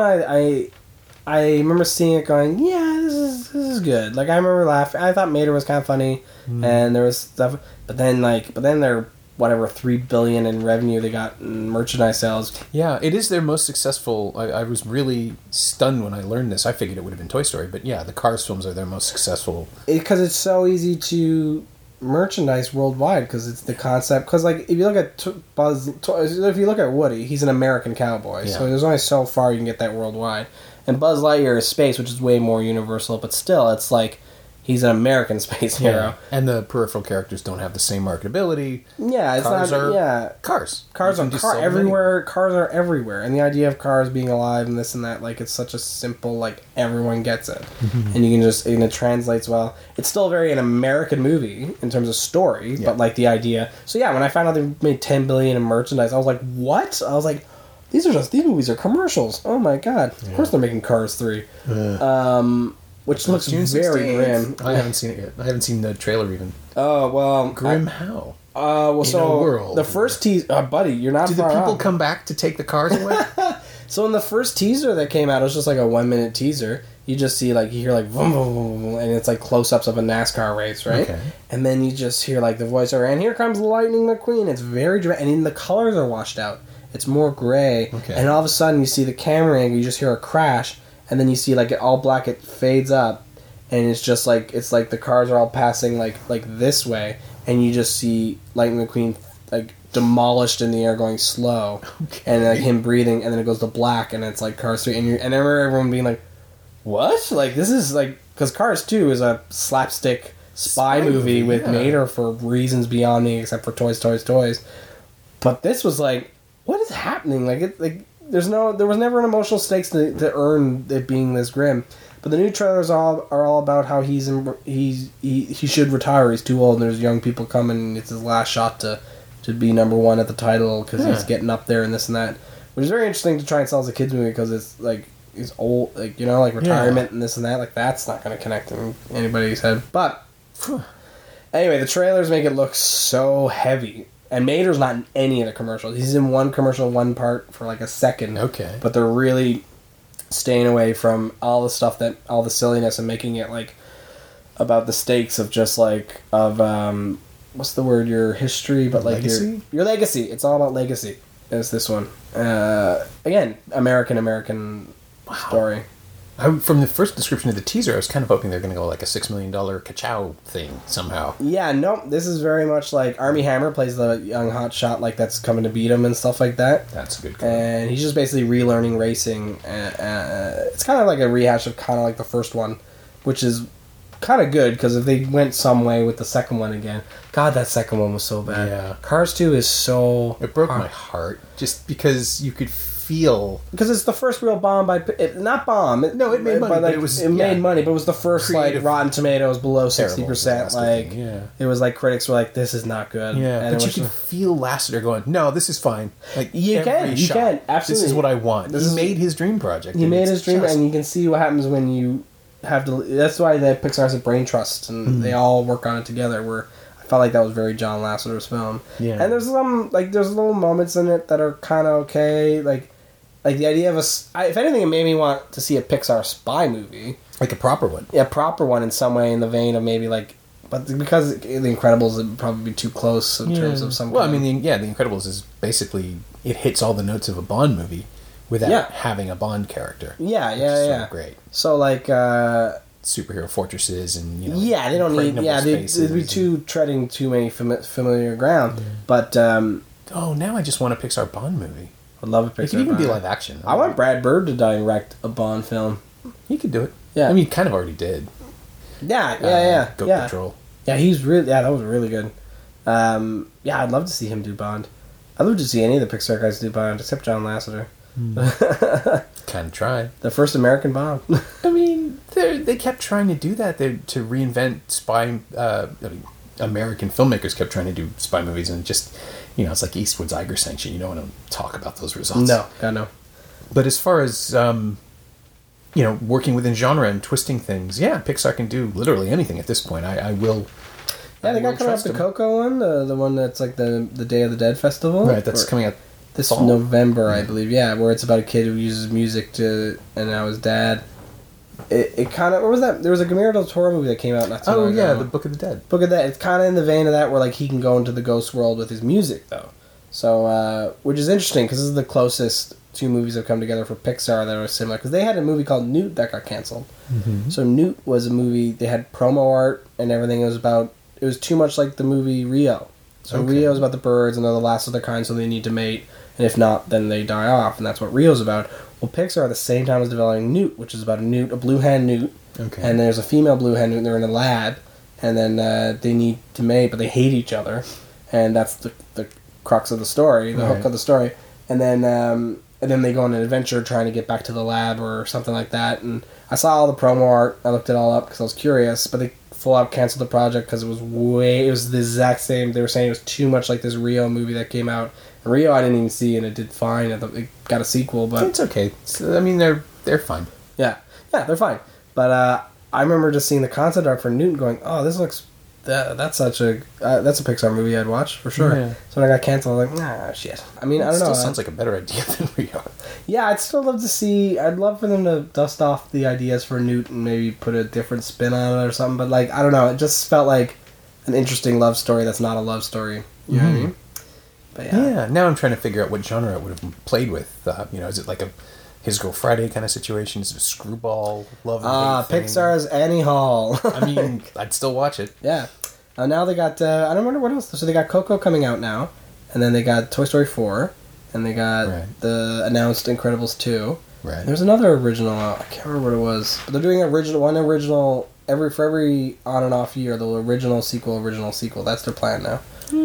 I remember seeing it going, this is good. Like I remember laughing. I thought Mater was kind of funny, and there was stuff. But then they're whatever $3 billion in revenue they got in merchandise sales. Yeah, it is their most successful. I was really stunned when I learned this. I figured it would have been Toy Story, but yeah, the Cars films are their most successful. Because it's so easy to merchandise worldwide. Because it's the concept. Because like if you look at if you look at Woody, he's an American cowboy. So there's only so far you can get that worldwide. And Buzz Lightyear is space, which is way more universal. But still, it's like. He's an American space hero. And the peripheral characters don't have the same marketability. Yeah, it's cars not... Are yeah. Cars. Cars are everywhere. Cars are everywhere. And the idea of cars being alive and this and that, like, it's such a simple, like, everyone gets it. Mm-hmm. And you can just... And it translates well. It's still very an American movie in terms of story, but, like, the idea... So, yeah, when I found out they made $10 billion in merchandise, I was like, what? I was like, these movies are commercials. Oh, my God. Yeah. Of course they're making Cars 3. Which looks June very 16th. grim. I haven't seen it yet. I haven't seen the trailer even. Oh, well... Grim how? The first teaser... buddy, you're not Do far the people off. come back to take the cars away? So in the first teaser that came out, it was just like a 1-minute teaser. You just see, like, you hear, like, vroom, vroom, vroom, vroom, and it's, like, close-ups of a NASCAR race, right? Okay. And then you just hear, like, the voiceover, and here comes Lightning McQueen. It's very dramatic, and even the colors are washed out. It's more gray. Okay. And all of a sudden, you see the camera angle, you just hear a crash, and then you see, like, it all black, it fades up, and it's just, like, it's like the cars are all passing, like this way, and you just see Lightning McQueen, like, demolished in the air going slow, and, like, him breathing, and then it goes to black, and it's, like, Cars 3, and I remember everyone being like, what? Like, this is, like, because Cars 2 is a slapstick spy movie with Mater for reasons beyond me, except for toys. But this was, like, what is happening? There was never an emotional stakes to earn it being this grim. But the new trailers are all about how he should retire. He's too old, and there's young people coming. And it's his last shot to be number one at the title because he's getting up there and this and that, which is very interesting to try and sell as a kids movie because it's like he's old, like like retirement and this and that. Like that's not going to connect in anybody's head. But anyway, the trailers make it look so heavy. And Mater's not in any of the commercials. He's in one commercial, one part for like a second. Okay. But they're really staying away from all the stuff all the silliness and making it like about the stakes of just like what's the word? Your history, but like legacy? Your legacy. It's all about legacy. Is this one again? American story. From the first description of the teaser, I was kind of hoping they're going to go like a $6 million ka-chow thing somehow. Yeah, no, this is very much like Armie Hammer plays the young hotshot, like that's coming to beat him and stuff like that. That's a good call. And he's just basically relearning racing. It's kind of like a rehash of kind of like the first one, which is kind of good because if they went some way with the second one again, God, that second one was so bad. Yeah. Cars 2 is so... It broke my heart just because you could feel... Because it's the first real bomb by... not bomb. No, it made money, but it was... It made money, but it was the first, creative, like, Rotten Tomatoes below terrible 60%. Like, yeah. It was like critics were like, this is not good. Yeah, and but you can feel Lasseter going, no, this is fine. Like, You every can, absolutely. This is what I want. This He is- made his dream project. He and made it's his dream, just- and you can see what happens when you have to... That's why the Pixar has a brain trust, and they all work on it together, where... I felt like that was very John Lasseter's film. Yeah. And there's some, like, there's little moments in it that are kind of okay. Like the idea of if anything, it made me want to see a Pixar spy movie. Like a proper one. Yeah, a proper one in some way, in the vein of maybe, like... But because The Incredibles would probably be too close in terms of some... Well, kind I of- mean, The Incredibles is basically... It hits all the notes of a Bond movie without having a Bond character. Yeah, Which is yeah. So great. So, like... Superhero fortresses and, you know... yeah, they don't need... impregnable Yeah, spaces they'd be treading too many familiar ground. But, Oh, now I just want a Pixar Bond movie. I'd love a Pixar It could even be Bond. live action. I want Brad Bird to direct a Bond film. He could do it. Yeah. I mean, he kind of already did. Yeah. Goat yeah. Patrol. Yeah, he's really... Yeah, that was really good. Yeah, I'd love to see him do Bond. I'd love to see any of the Pixar guys do Bond, except John Lasseter. Kind of tried. The first American Bond. I mean, they kept trying to do that. To reinvent spy... American filmmakers kept trying to do spy movies, and just... You know, it's like Eastwood's Iger sanction. You don't want to talk about those results. No, God, no. But as far as... working within genre and twisting things, yeah, Pixar can do literally anything at this point. I will... Yeah, they I got will coming up trust the them. Coco one, the one that's like the Day of the Dead festival. Right, that's Or- coming out this fall. November, I believe. Yeah, where it's about a kid who uses music to, and now his dad. It kind of... What was that? There was a Guillermo del Toro movie that came out not so Oh, long yeah, ago. The Book of the Dead. Book of that. It's kind of in the vein of that, where like he can go into the ghost world with his music, though. So, which is interesting because this is the closest two movies have come together for Pixar that are similar. Because they had a movie called Newt that got canceled. Mm-hmm. So Newt was a movie. They had promo art and everything. It was about... It was too much like the movie Rio. So Okay. Rio is about the birds and they're the last of their kind, so they need to mate. And if not, then they die off, and that's what Rio's about. Well, Pixar at the same time is developing Newt, which is about a blue hen newt. Okay. And there's a female blue hen newt, and they're in a lab, and then they need to mate, but they hate each other, and that's the crux of the story, the hook Right. of the story. And then they go on an adventure trying to get back to the lab or something like that. And I saw all the promo art. I looked it all up because I was curious, but they full out canceled the project because it was the exact same. They were saying it was too much like this Rio movie that came out. And Rio I didn't even see, and it did fine. It got a sequel, but It's okay. I mean, they're fine. yeah, they're fine. But I remember just seeing the concept art for Newton, going, "Oh, this looks that's such a that's a Pixar movie I'd watch for sure." Yeah. So when I got canceled, I'm like, "Nah, shit." I mean, I don't know. Still sounds like a better idea than Rio. Yeah, I'd still love to see. I'd love for them to dust off the ideas for Newt and maybe put a different spin on it or something. But like, I don't know. It just felt like an interesting love story that's not a love story. You know what I mean? But Yeah. Now I'm trying to figure out what genre it would have played with. Is it like a His Girl Friday kind of situation? Is it a screwball love? And hate thing? Pixar's Annie Hall. I mean, I'd still watch it. Yeah. Now they got, I don't remember what else. So they got Coco coming out now. And then they got Toy Story 4. And they got Right. the announced Incredibles 2. Right. There's another original out. I can't remember what it was. But they're doing one original for every on and off year. The original sequel. That's their plan now.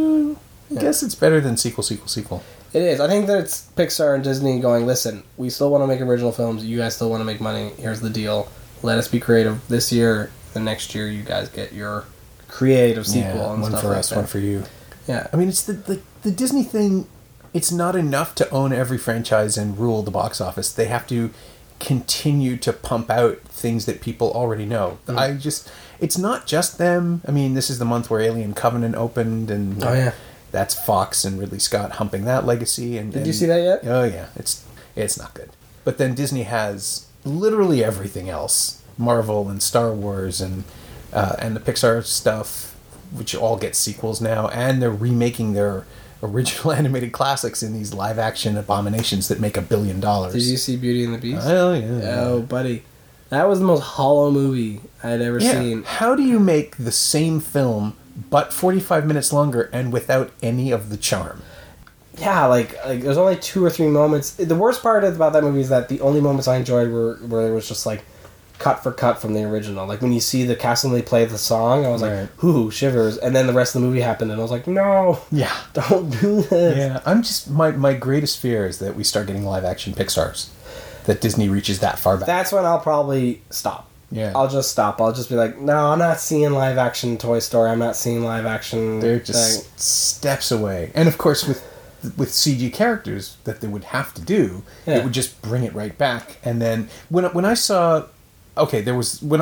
I guess it's better than sequel. It is. I think that it's Pixar and Disney going, listen, we still want to make original films. You guys still want to make money. Here's the deal. Let us be creative this year. The next year, you guys get your creative sequel and one stuff for like us, that. one for you. Yeah. I mean, it's the Disney thing. It's not enough to own every franchise and rule the box office. They have to continue to pump out things that people already know. It's not just them. I mean, this is the month where Alien Covenant opened, and Oh, yeah. that's Fox and Ridley Scott humping that legacy. And Did you see that yet? Oh yeah, it's not good. But then Disney has literally everything else: Marvel and Star Wars and the Pixar stuff, which all get sequels now, and they're remaking their original animated classics in these live action abominations that make $1 billion. Did you see Beauty and the Beast? Oh yeah. Oh, buddy. That was the most hollow movie I'd ever seen. How do you make the same film but 45 minutes longer and without any of the charm? Yeah, like there's only 2 or 3 moments. The worst part about that movie is that the only moments I enjoyed were where it was just like cut for cut from the original. Like when you see the Castellini play the song, I was like, "Ooh, shivers!" And then the rest of the movie happened, and I was like, "No, Yeah, don't do this." yeah. I'm just my greatest fear is that we start getting live action Pixar's, that Disney reaches that far back. That's when I'll probably stop. Yeah, I'll just stop. I'll just be like, "No, I'm not seeing live action Toy Story. I'm not seeing live action." they're just steps away. And of course, with CG characters that they would have to do, it would just bring it right back. And then when I saw. Okay, there was in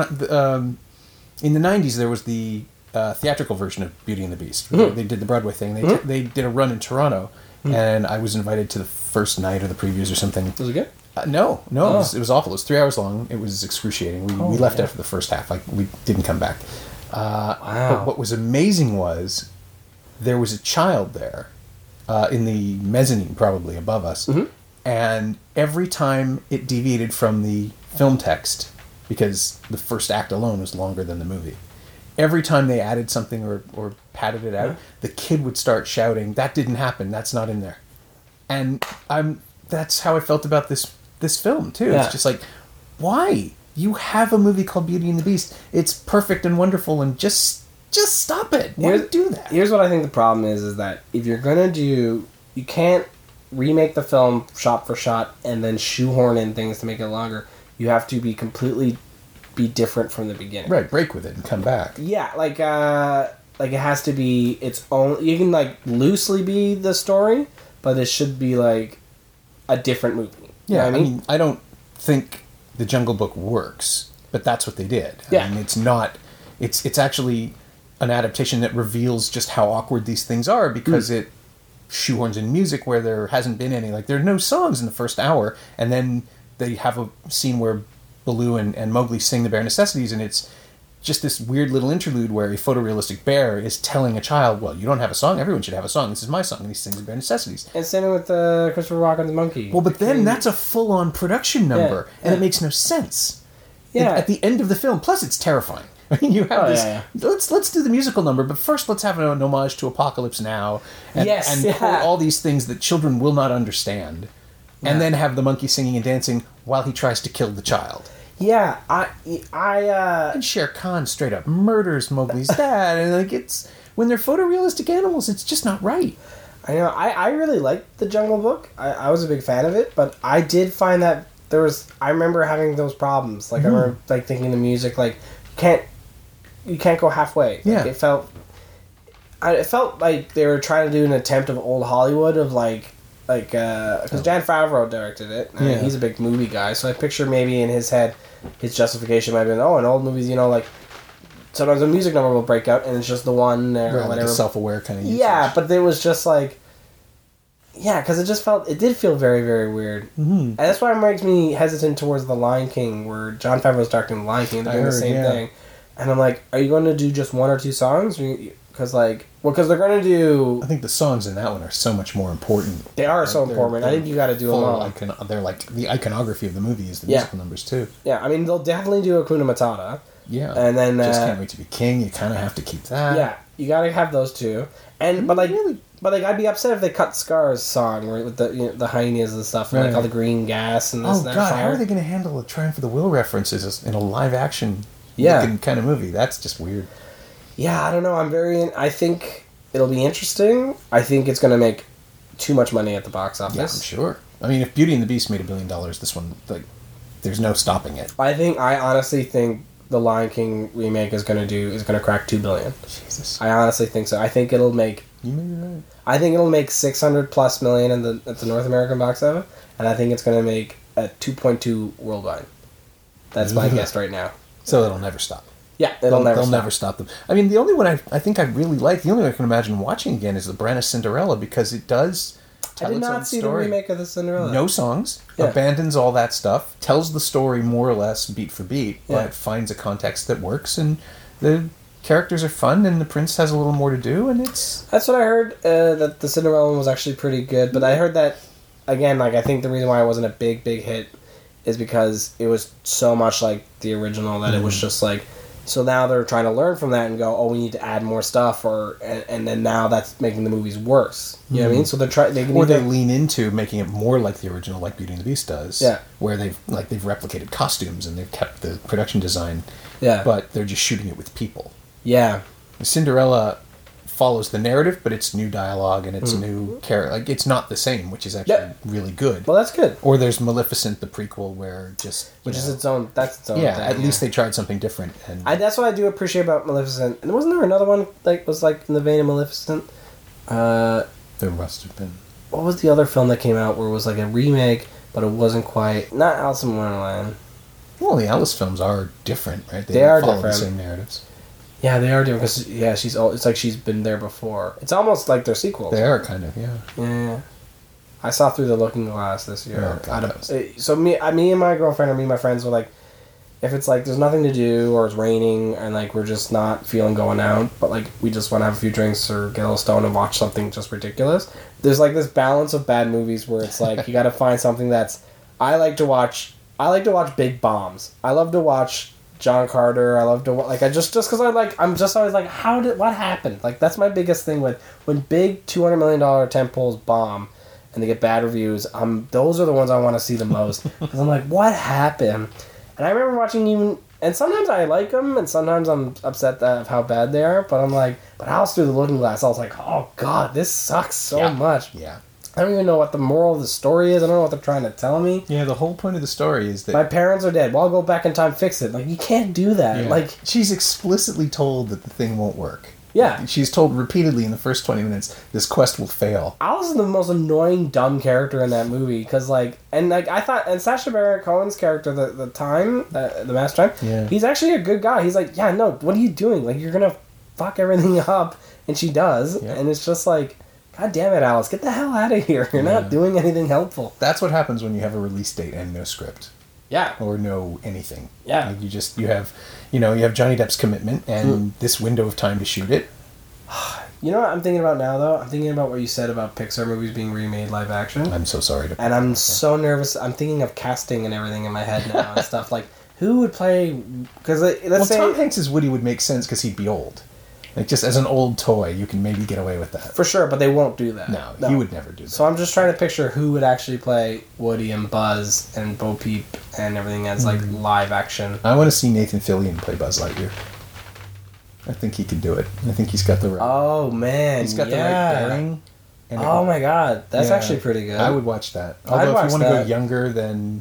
the 90s there was the theatrical version of Beauty and the Beast. Mm-hmm. They did the Broadway thing. They did a run in Toronto, and I was invited to the first night or the previews or something. Was it good? No, it was awful. It was 3 hours long. It was excruciating. We left after the first half. Like we didn't come back. Wow! But what was amazing was there was a child there in the mezzanine, probably above us, and every time it deviated from the film text, because the first act alone was longer than the movie, every time they added something or padded it out, the kid would start shouting, "That didn't happen. That's not in there." And that's how I felt about this film too. Yeah. It's just like, why? You have a movie called Beauty and the Beast. It's perfect and wonderful, and just stop it. Why do that? Here's what I think the problem is that if you're gonna you can't remake the film shot for shot and then shoehorn in things to make it longer. You have to completely be different from the beginning. Right, break with it and come back. Yeah, like it has to be its own. You can like loosely be the story, but it should be like a different movie. Yeah, You know what I mean, I don't think The Jungle Book works, but that's what they did. Yeah. I mean, it's not. It's actually an adaptation that reveals just how awkward these things are because it shoehorns in music where there hasn't been any. Like, there are no songs in the first hour, and then they have a scene where Baloo and Mowgli sing the Bare Necessities, and it's just this weird little interlude where a photorealistic bear is telling a child, well, you don't have a song, everyone should have a song, this is my song, and he sings the Bare Necessities. And same with Christopher Walken's Monkey. Well, but then that's a full-on production number, and it makes no sense. Yeah. At the end of the film, plus it's terrifying. I mean, you have Let's do the musical number, but first let's have an homage to Apocalypse Now, and quote all these things that children will not understand. And then have the monkey singing and dancing while he tries to kill the child. Yeah, And Shere Khan straight up murders Mowgli's dad, and like it's when they're photorealistic animals, it's just not right. I know. I really liked the Jungle Book. I was a big fan of it, but I did find that I remember having those problems. Like I remember like thinking the music like you can't go halfway. Like, Yeah. it felt like they were trying to do an attempt of old Hollywood of like because Jon Favreau directed it. And he's a big movie guy, so I picture maybe in his head his justification might have been, in old movies, like sometimes a music number will break out and it's just the one or Like whatever. a self-aware kind of usage. Yeah, but it was just like, because it did feel very, very weird. Mm-hmm. And that's why it makes me hesitant towards The Lion King, where Jon Favreau's directing The Lion King, they're doing the same thing. And I'm like, are you going to do just 1 or 2 songs? Because they're going to do... I think the songs in that one are so much more important. They are so important. I think you got to do them all. They're like the iconography of the movie is the musical numbers too. Yeah, I mean, they'll definitely do Hakuna Matata. Yeah. And then... Just Can't Wait to Be King, you kind of have to keep that. Yeah, you got to have those two. And I'd be upset if they cut Scar's song with the hyenas and stuff, and all the green gas and this and that. God, fire. how are they going to handle the Triumph of the Will references in a live action kind of movie? That's just weird. Yeah, I don't know. I think it'll be interesting. I think it's going to make too much money at the box office. Yeah, I'm sure. I mean, if Beauty and the Beast made $1 billion, this one, there's no stopping it. I honestly think the Lion King remake is going to crack $2 billion. Jesus. I honestly think so. I think it'll make... You may be right. I think it'll make $600+ million at the North American box office, and I think it's going to make a 2.2 worldwide. That's my guess right now. So it'll never stop. Yeah, they'll never stop them. I mean, the only one I think I really like, the only one I can imagine watching again is the Branagh Cinderella, because it does tell its own story. I did not see the remake of the Cinderella. No songs, abandons all that stuff, tells the story more or less beat for beat, but finds a context that works, and the characters are fun, and the prince has a little more to do, and it's... That's what I heard, that the Cinderella one was actually pretty good, but I heard that, again, I think the reason why it wasn't a big, big hit is because it was so much like the original that it was just like. So now they're trying to learn from that and go, oh, we need to add more stuff, and then now that's making the movies worse. You know what I mean? So they're trying. They lean into making it more like the original, like Beauty and the Beast does. Yeah. Where they've replicated costumes and they've kept the production design. Yeah. But they're just shooting it with people. Yeah. Cinderella follows the narrative, but it's new dialogue and it's new character. Like, it's not the same, which is actually really good. Well, that's good. Or there's Maleficent, the prequel, where just Which is its own. That's its own. yeah. thing, At least they tried something different. And that's what I do appreciate about Maleficent. And wasn't there another one was in the vein of Maleficent? there must have been. What was the other film that came out where it was like a remake, but it wasn't quite not Alice in Wonderland? Well, the Alice films are different, right? They are follow different. the same narratives. Yeah, they are different because it's like she's been there before. It's almost like they're sequels. They are kind of, yeah. Yeah. I saw Through the Looking Glass this year. Oh, God, So me and my girlfriend or me and my friends were like, if it's like there's nothing to do or it's raining and like we're just not feeling going out, but like we just want to have a few drinks or get a little stoned and watch something just ridiculous. There's like this balance of bad movies where it's like you got to find something that's. I like to watch big bombs. I love to watch John Carter. I love to just because I'm just always like, what happened? Like that's my biggest thing when big $200 million tentpoles bomb and they get bad reviews. Those are the ones I want to see the most because I'm like, what happened? And I remember watching and sometimes I like them and sometimes I'm upset of how bad they are. But I'm like, but Alice Through the Looking Glass, I was like, oh god, this sucks so much. Yeah. I don't even know what the moral of the story is. I don't know what they're trying to tell me. Yeah, the whole point of the story is that my parents are dead. Well, I'll go back in time, fix it. Like, you can't do that. yeah. Like, she's explicitly told that the thing won't work. Yeah. She's told repeatedly in the first 20 minutes, this quest will fail. Alice is the most annoying, dumb character in that movie. Because, I thought, and Sacha Baron Cohen's character, the Master Time, he's actually a good guy. He's like, yeah, no, what are you doing? Like, you're going to fuck everything up. And she does. Yeah. And it's just like, God damn it, Alice, get the hell out of here. You're not doing anything helpful. That's what happens when you have a release date and no script. Yeah. Or no anything. Yeah. Like you have Johnny Depp's commitment and this window of time to shoot it. You know what I'm thinking about now, though? I'm thinking about what you said about Pixar movies being remade live action. I'm so sorry. And I'm so nervous. I'm thinking of casting and everything in my head now and stuff. Like, who would play... Because let's say... Tom Hanks' Woody would make sense because he'd be old. Like, just as an old toy, you can maybe get away with that. For sure, but they won't do that. No, he would never do that. So I'm just trying to picture who would actually play Woody and Buzz and Bo Peep and everything as, live action. I want to see Nathan Fillion play Buzz Lightyear. I think he can do it. I think he's got the right... Oh, man, he's got the right bearing. And my God. That's actually pretty good. I would watch that. Although if you want to go younger, then...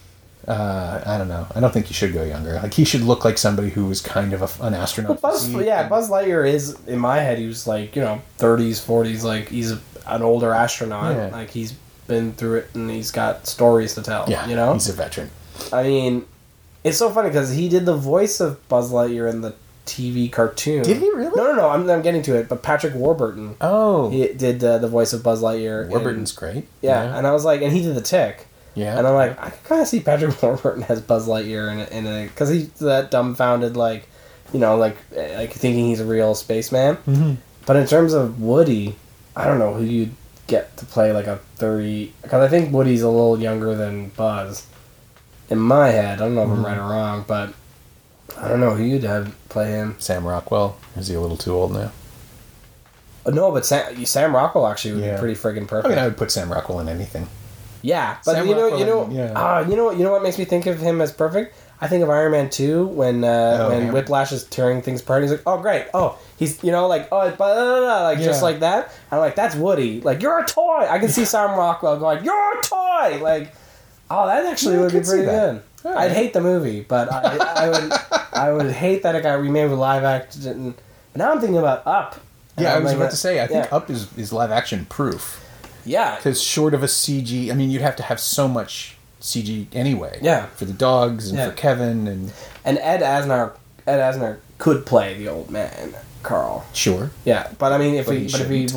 I don't know. I don't think you should go younger. Like, he should look like somebody who was kind of an astronaut. Buzz Lightyear is, in my head, he was 30s, 40s. Like, he's an older astronaut. Yeah. Like, he's been through it and he's got stories to tell. Yeah, he's a veteran. I mean, it's so funny because he did the voice of Buzz Lightyear in the TV cartoon. Did he really? No. I'm getting to it. But Patrick Warburton. Oh. He did the voice of Buzz Lightyear. Warburton's great. Yeah, and I was like, and he did the Tick. Yeah. And I'm like, I kind of see Patrick Warburton as Buzz Lightyear in a because he's that dumbfounded, like thinking he's a real spaceman. Mm-hmm. But in terms of Woody, I don't know who you'd get to play like a 30... Because I think Woody's a little younger than Buzz. In my head, I don't know if I'm right or wrong, but I don't know who you'd have play him. Sam Rockwell. Is he a little too old now? No, but Sam Rockwell actually would be pretty friggin' perfect. I mean, I would put Sam Rockwell in anything. Yeah, but you know what makes me think of him as perfect? I think of Iron Man 2 when Whiplash is tearing things apart. He's like, oh great, he's just like that. I'm like, that's Woody. Like, you're a toy. I can see Sam Rockwell going, you're a toy. Like, that actually would be pretty good. Right. I'd hate the movie, but I would hate that it got remade with live action. But now I'm thinking about Up. Yeah, I was about to say, I think Up is live action proof. Yeah. Because short of a CG, I mean, you'd have to have so much CG anyway. Yeah. For the dogs and for Kevin and Ed Asner could play the old man, Carl. Sure. Yeah, but I mean, if we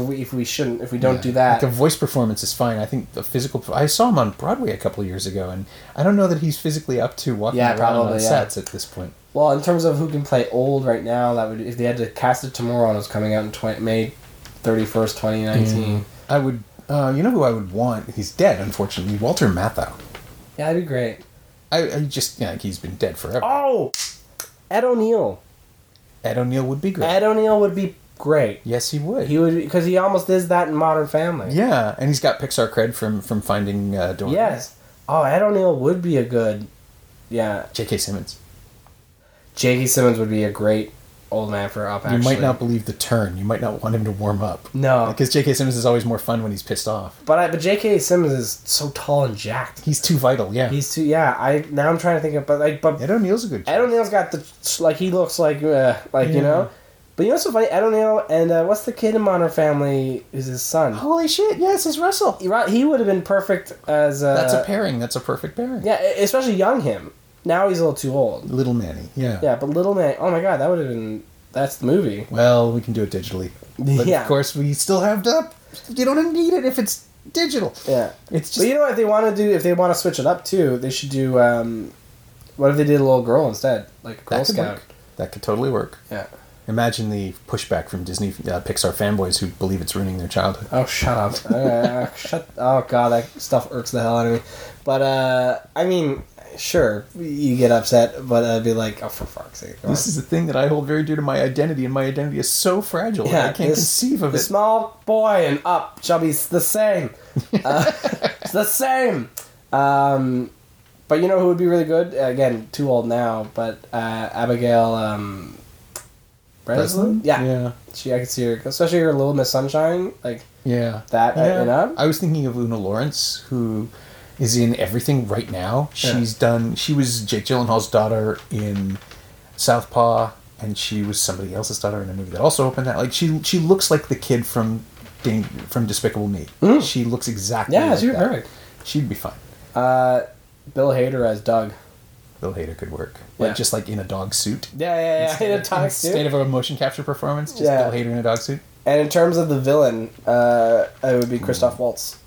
don't do that, like the voice performance is fine. I think the physical. I saw him on Broadway a couple of years ago, and I don't know that he's physically up to walking around on sets at this point. Well, in terms of who can play old right now, that would if they had to cast it tomorrow and it was coming out in May 31st, 2019. I would. You know who I would want? He's dead, unfortunately. Walter Matthau. Yeah, that'd be great. I just he's been dead forever. Oh, Ed O'Neill. Ed O'Neill would be great. Ed O'Neill would be great. Yes, he would. He would, because he almost is that in Modern Family. Yeah, and he's got Pixar cred from Finding Dory. Yes. Oh, Ed O'Neill would be a good. Yeah. J.K. Simmons. J.K. Simmons would be a great old man for Up. Actually, You might not believe the turn. You might not want him to warm up. No, Because J.K. Simmons is always more fun when he's pissed off. but J.K. Simmons is so tall and jacked. He's too vital. Yeah. He's too. Yeah. I'm trying to think of, but Ed O'Neill's a good. Ed O'Neill's got the he looks like you know. But you know what's so funny? Ed O'Neill and what's the kid in Modern Family is his son. Holy shit! Yes, it's Russell. He would have been perfect as. That's a pairing. That's a perfect pairing. Yeah, especially young him. Now he's a little too old. Little Manny. Yeah. Yeah, but Little Man. Oh my God, that would have been. That's the movie. Well, we can do it digitally. But Yeah. of course, we still have to. You don't need it if it's digital. Yeah. It's just. But you know what? If they want to switch it up too, they should do. What if they did a little girl instead, like a Girl that could Scout? work. That could totally work. Yeah. Imagine the pushback from Disney Pixar fanboys who believe it's ruining their childhood. Oh, shut up! Oh God, that stuff irks the hell out of me. But I mean, sure, you get upset, but I'd be like, oh, for fuck's sake! come This on. is the thing that I hold very dear to my identity, and my identity is so fragile. Yeah, I can't conceive of the it. small boy and Up shall be the same. It's the same. But you know who would be really good? Again, too old now, but Abigail Breslin? Yeah. I could see her, especially her Little Miss Sunshine, like Yeah. that. And Up. I was thinking of Una Lawrence, who is in everything right now. Yeah. She was Jake Gyllenhaal's daughter in Southpaw, and she was somebody else's daughter in a movie that also opened that. Like, she looks like the kid from Despicable Me. She looks exactly like she'd be that. perfect. She'd be fine. Bill Hader as Doug. Bill Hader could work. Yeah. Like, just like in a dog suit. Yeah. In a dog Instead suit. of a motion capture performance, just Yeah. Bill Hader in a dog suit. And in terms of the villain, it would be Christoph Waltz.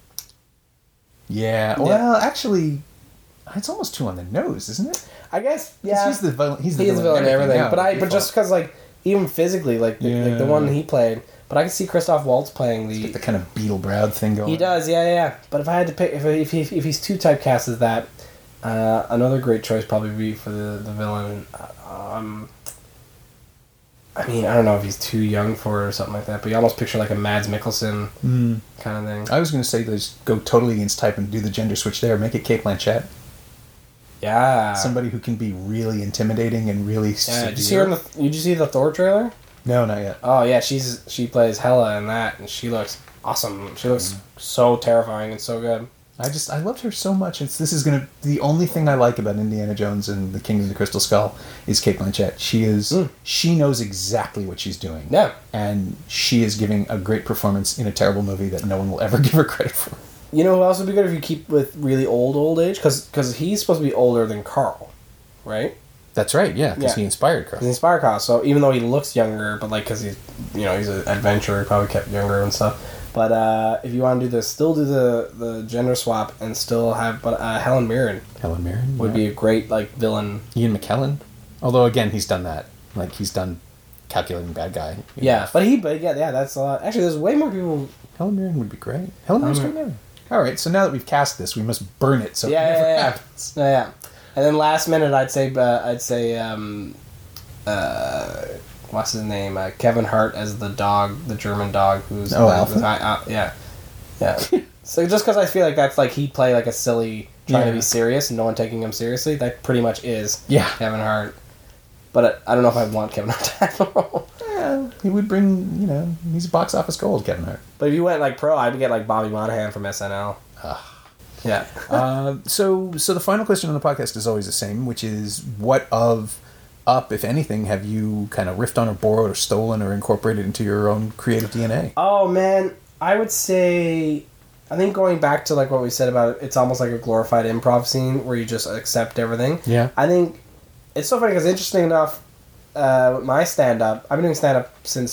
Yeah. Well, actually, it's almost too on the nose, isn't it? I guess. 'Cause Yeah. He's the villain. He's the He is villain villain and everything, yeah, but default. just because even physically, like the one he played, but I can see Christoph Waltz playing He's got the kind of beetle browed thing going. He does, yeah. But if I had to pick, if he's too typecast as that, another great choice probably would be for the villain. I mean, I don't know if he's too young for it or something like that, but you almost picture like a Mads Mikkelsen kind of thing. I was going to say, just go totally against type and do the gender switch there. Make it Kate Blanchett. Yeah. Somebody who can be really intimidating and really severe. Did you see the Thor trailer? No, not yet. Oh yeah, she plays Hela in that, and she looks awesome. She looks so terrifying and so good. I loved her so much. This is going to the only thing I like about Indiana Jones and the Kingdom of the Crystal Skull is Kate Blanchett. She knows exactly what she's doing. Yeah. And she is giving a great performance in a terrible movie that no one will ever give her credit for. You know who else would be good if you keep with really old age? Because he's supposed to be older than Carl, right? That's right, yeah, because Yeah. he inspired Carl. He's inspired Carl, so even though he looks younger, but because he's an adventurer, he probably kept younger and stuff. But if you want to do this, still do the gender swap and still have, Helen Mirren Helen Mirren would be a great villain. Ian McKellen, although again he's done that. Like he's done Calculating Bad Guy. Yeah, but that's a lot. Actually, there's way more people. Helen Mirren would be great. Helen Mirren's great. All right, so now that we've cast this, we must burn it so it never happens. Yeah. And then last minute, I'd say what's his name? Kevin Hart as the dog, the German dog who's Alpha? yeah. So just because I feel like that's he'd play a silly trying to be serious and no one taking him seriously. That pretty much is Kevin Hart. But I don't know if I want Kevin Hart to have the role. Yeah, he would bring, he's a box office gold, Kevin Hart. But if you went pro, I'd get Bobby Monahan from SNL. Yeah. So the final question on the podcast is always the same, which is what of Up, if anything, have you kind of riffed on or borrowed or stolen or incorporated into your own creative DNA? Oh, man. I would say, I think going back to what we said about it's almost like a glorified improv scene where you just accept everything. Yeah. I think it's so funny because interesting enough, with my stand-up, I've been doing stand-up since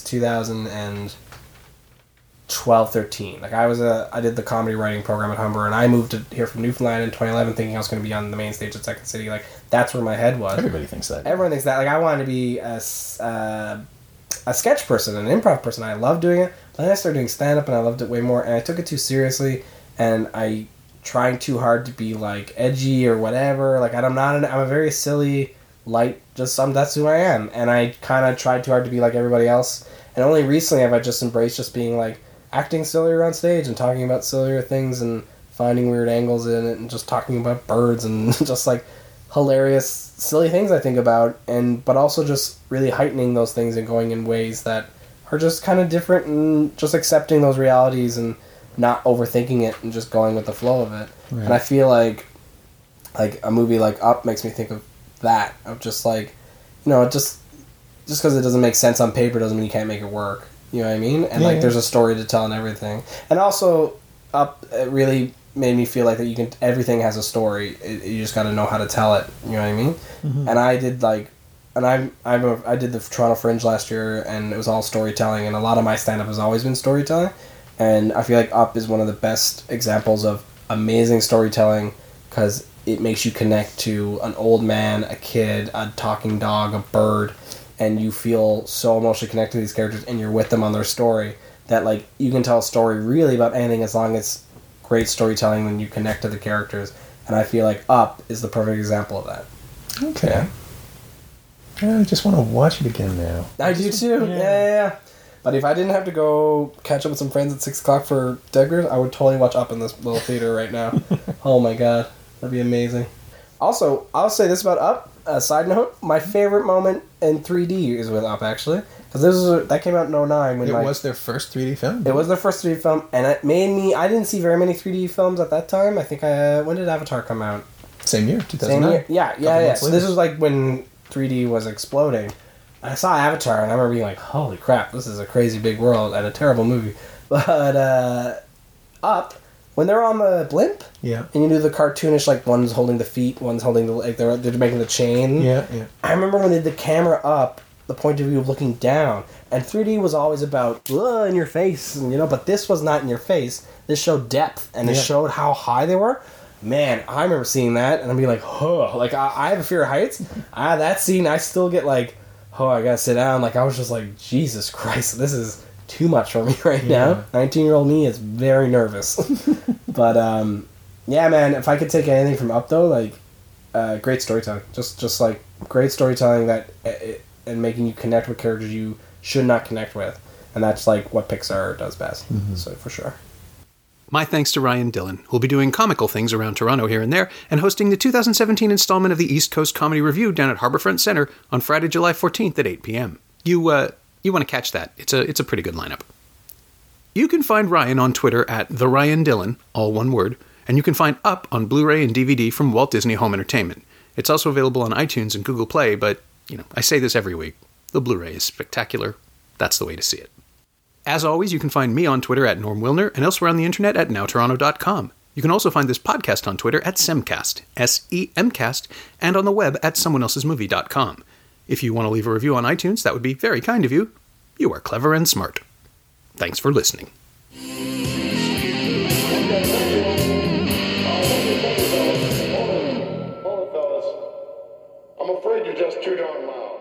2012, 13. I did the comedy writing program at Humber, and I moved here from Newfoundland in 2011 thinking I was going to be on the main stage at Second City. That's where my head was. Everybody thinks that. Everyone thinks that. I wanted to be a sketch person, an improv person. I loved doing it. But then I started doing stand-up, and I loved it way more, and I took it too seriously, and I trying too hard to be like edgy or whatever. Like I'm a very silly, light. That's who I am, and I kind of tried too hard to be like everybody else. And only recently have I just embraced just being like acting sillier on stage and talking about sillier things and finding weird angles in it and just talking about birds and just like hilarious, silly things I think about, but also just really heightening those things and going in ways that are just kind of different and just accepting those realities and not overthinking it and just going with the flow of it. Right. And I feel like a movie like Up makes me think of that, of just like, just because it doesn't make sense on paper doesn't mean you can't make it work. You know what I mean? And there's a story to tell and everything. And also, Up, it really made me feel like that everything has a story. You just got to know how to tell it. You know what I mean? Mm-hmm. And I did I did the Toronto Fringe last year, and it was all storytelling. And a lot of my stand up has always been storytelling. And I feel like Up is one of the best examples of amazing storytelling because it makes you connect to an old man, a kid, a talking dog, a bird, and you feel so emotionally connected to these characters, and you're with them on their story that like you can tell a story really about anything as long as great storytelling when you connect to the characters. And I feel like Up is the perfect example of that. Okay. I just want to watch it again now. I do too. Yeah. But if I didn't have to go catch up with some friends at 6 o'clock for Deckers, I would totally watch Up in this little theater right now. Oh my god. That'd be amazing. Also, I'll say this about Up. A side note, my favorite moment in 3D is with Up, actually. Because that came out in 2009. It was their first 3D film? It was their first 3D film, and it made me... I didn't see very many 3D films at that time. I think when did Avatar come out? Same year, 2009. Same year. Yeah. So this was like when 3D was exploding. I saw Avatar, and I remember being like, holy crap, this is a crazy big world and a terrible movie. But Up, when they're on the blimp, and you do the cartoonish, like one's holding the feet, one's holding the... like they're making the chain. Yeah. I remember when they did the camera up, the point of view of looking down, and 3D was always about in your face, and, but this was not in your face. This showed depth, and it showed how high they were. Man, I remember seeing that, and I'm being like, like I have a fear of heights. That scene, I still get like, I gotta sit down. Like I was just like, Jesus Christ, this is too much for me right now. 19-year-old me is very nervous. But yeah, man, if I could take anything from Up though, like great storytelling, just like great storytelling that. And making you connect with characters you should not connect with. And that's like what Pixar does best. Mm-hmm. So for sure. My thanks to Ryan Dillon, who'll be doing comical things around Toronto here and there, and hosting the 2017 installment of the East Coast Comedy Review down at Harbourfront Centre on Friday, July 14th at 8 p.m. You want to catch that. It's a pretty good lineup. You can find Ryan on Twitter at The Ryan Dillon, all one word, and you can find Up on Blu-ray and DVD from Walt Disney Home Entertainment. It's also available on iTunes and Google Play, but I say this every week. The Blu-ray is spectacular. That's the way to see it. As always, you can find me on Twitter at Norm Wilner and elsewhere on the internet at nowtoronto.com. You can also find this podcast on Twitter at Semcast, S-E-M-Cast, and on the web at someoneelsesmovie.com. If you want to leave a review on iTunes, that would be very kind of you. You are clever and smart. Thanks for listening. I'm afraid you're just too darn loud.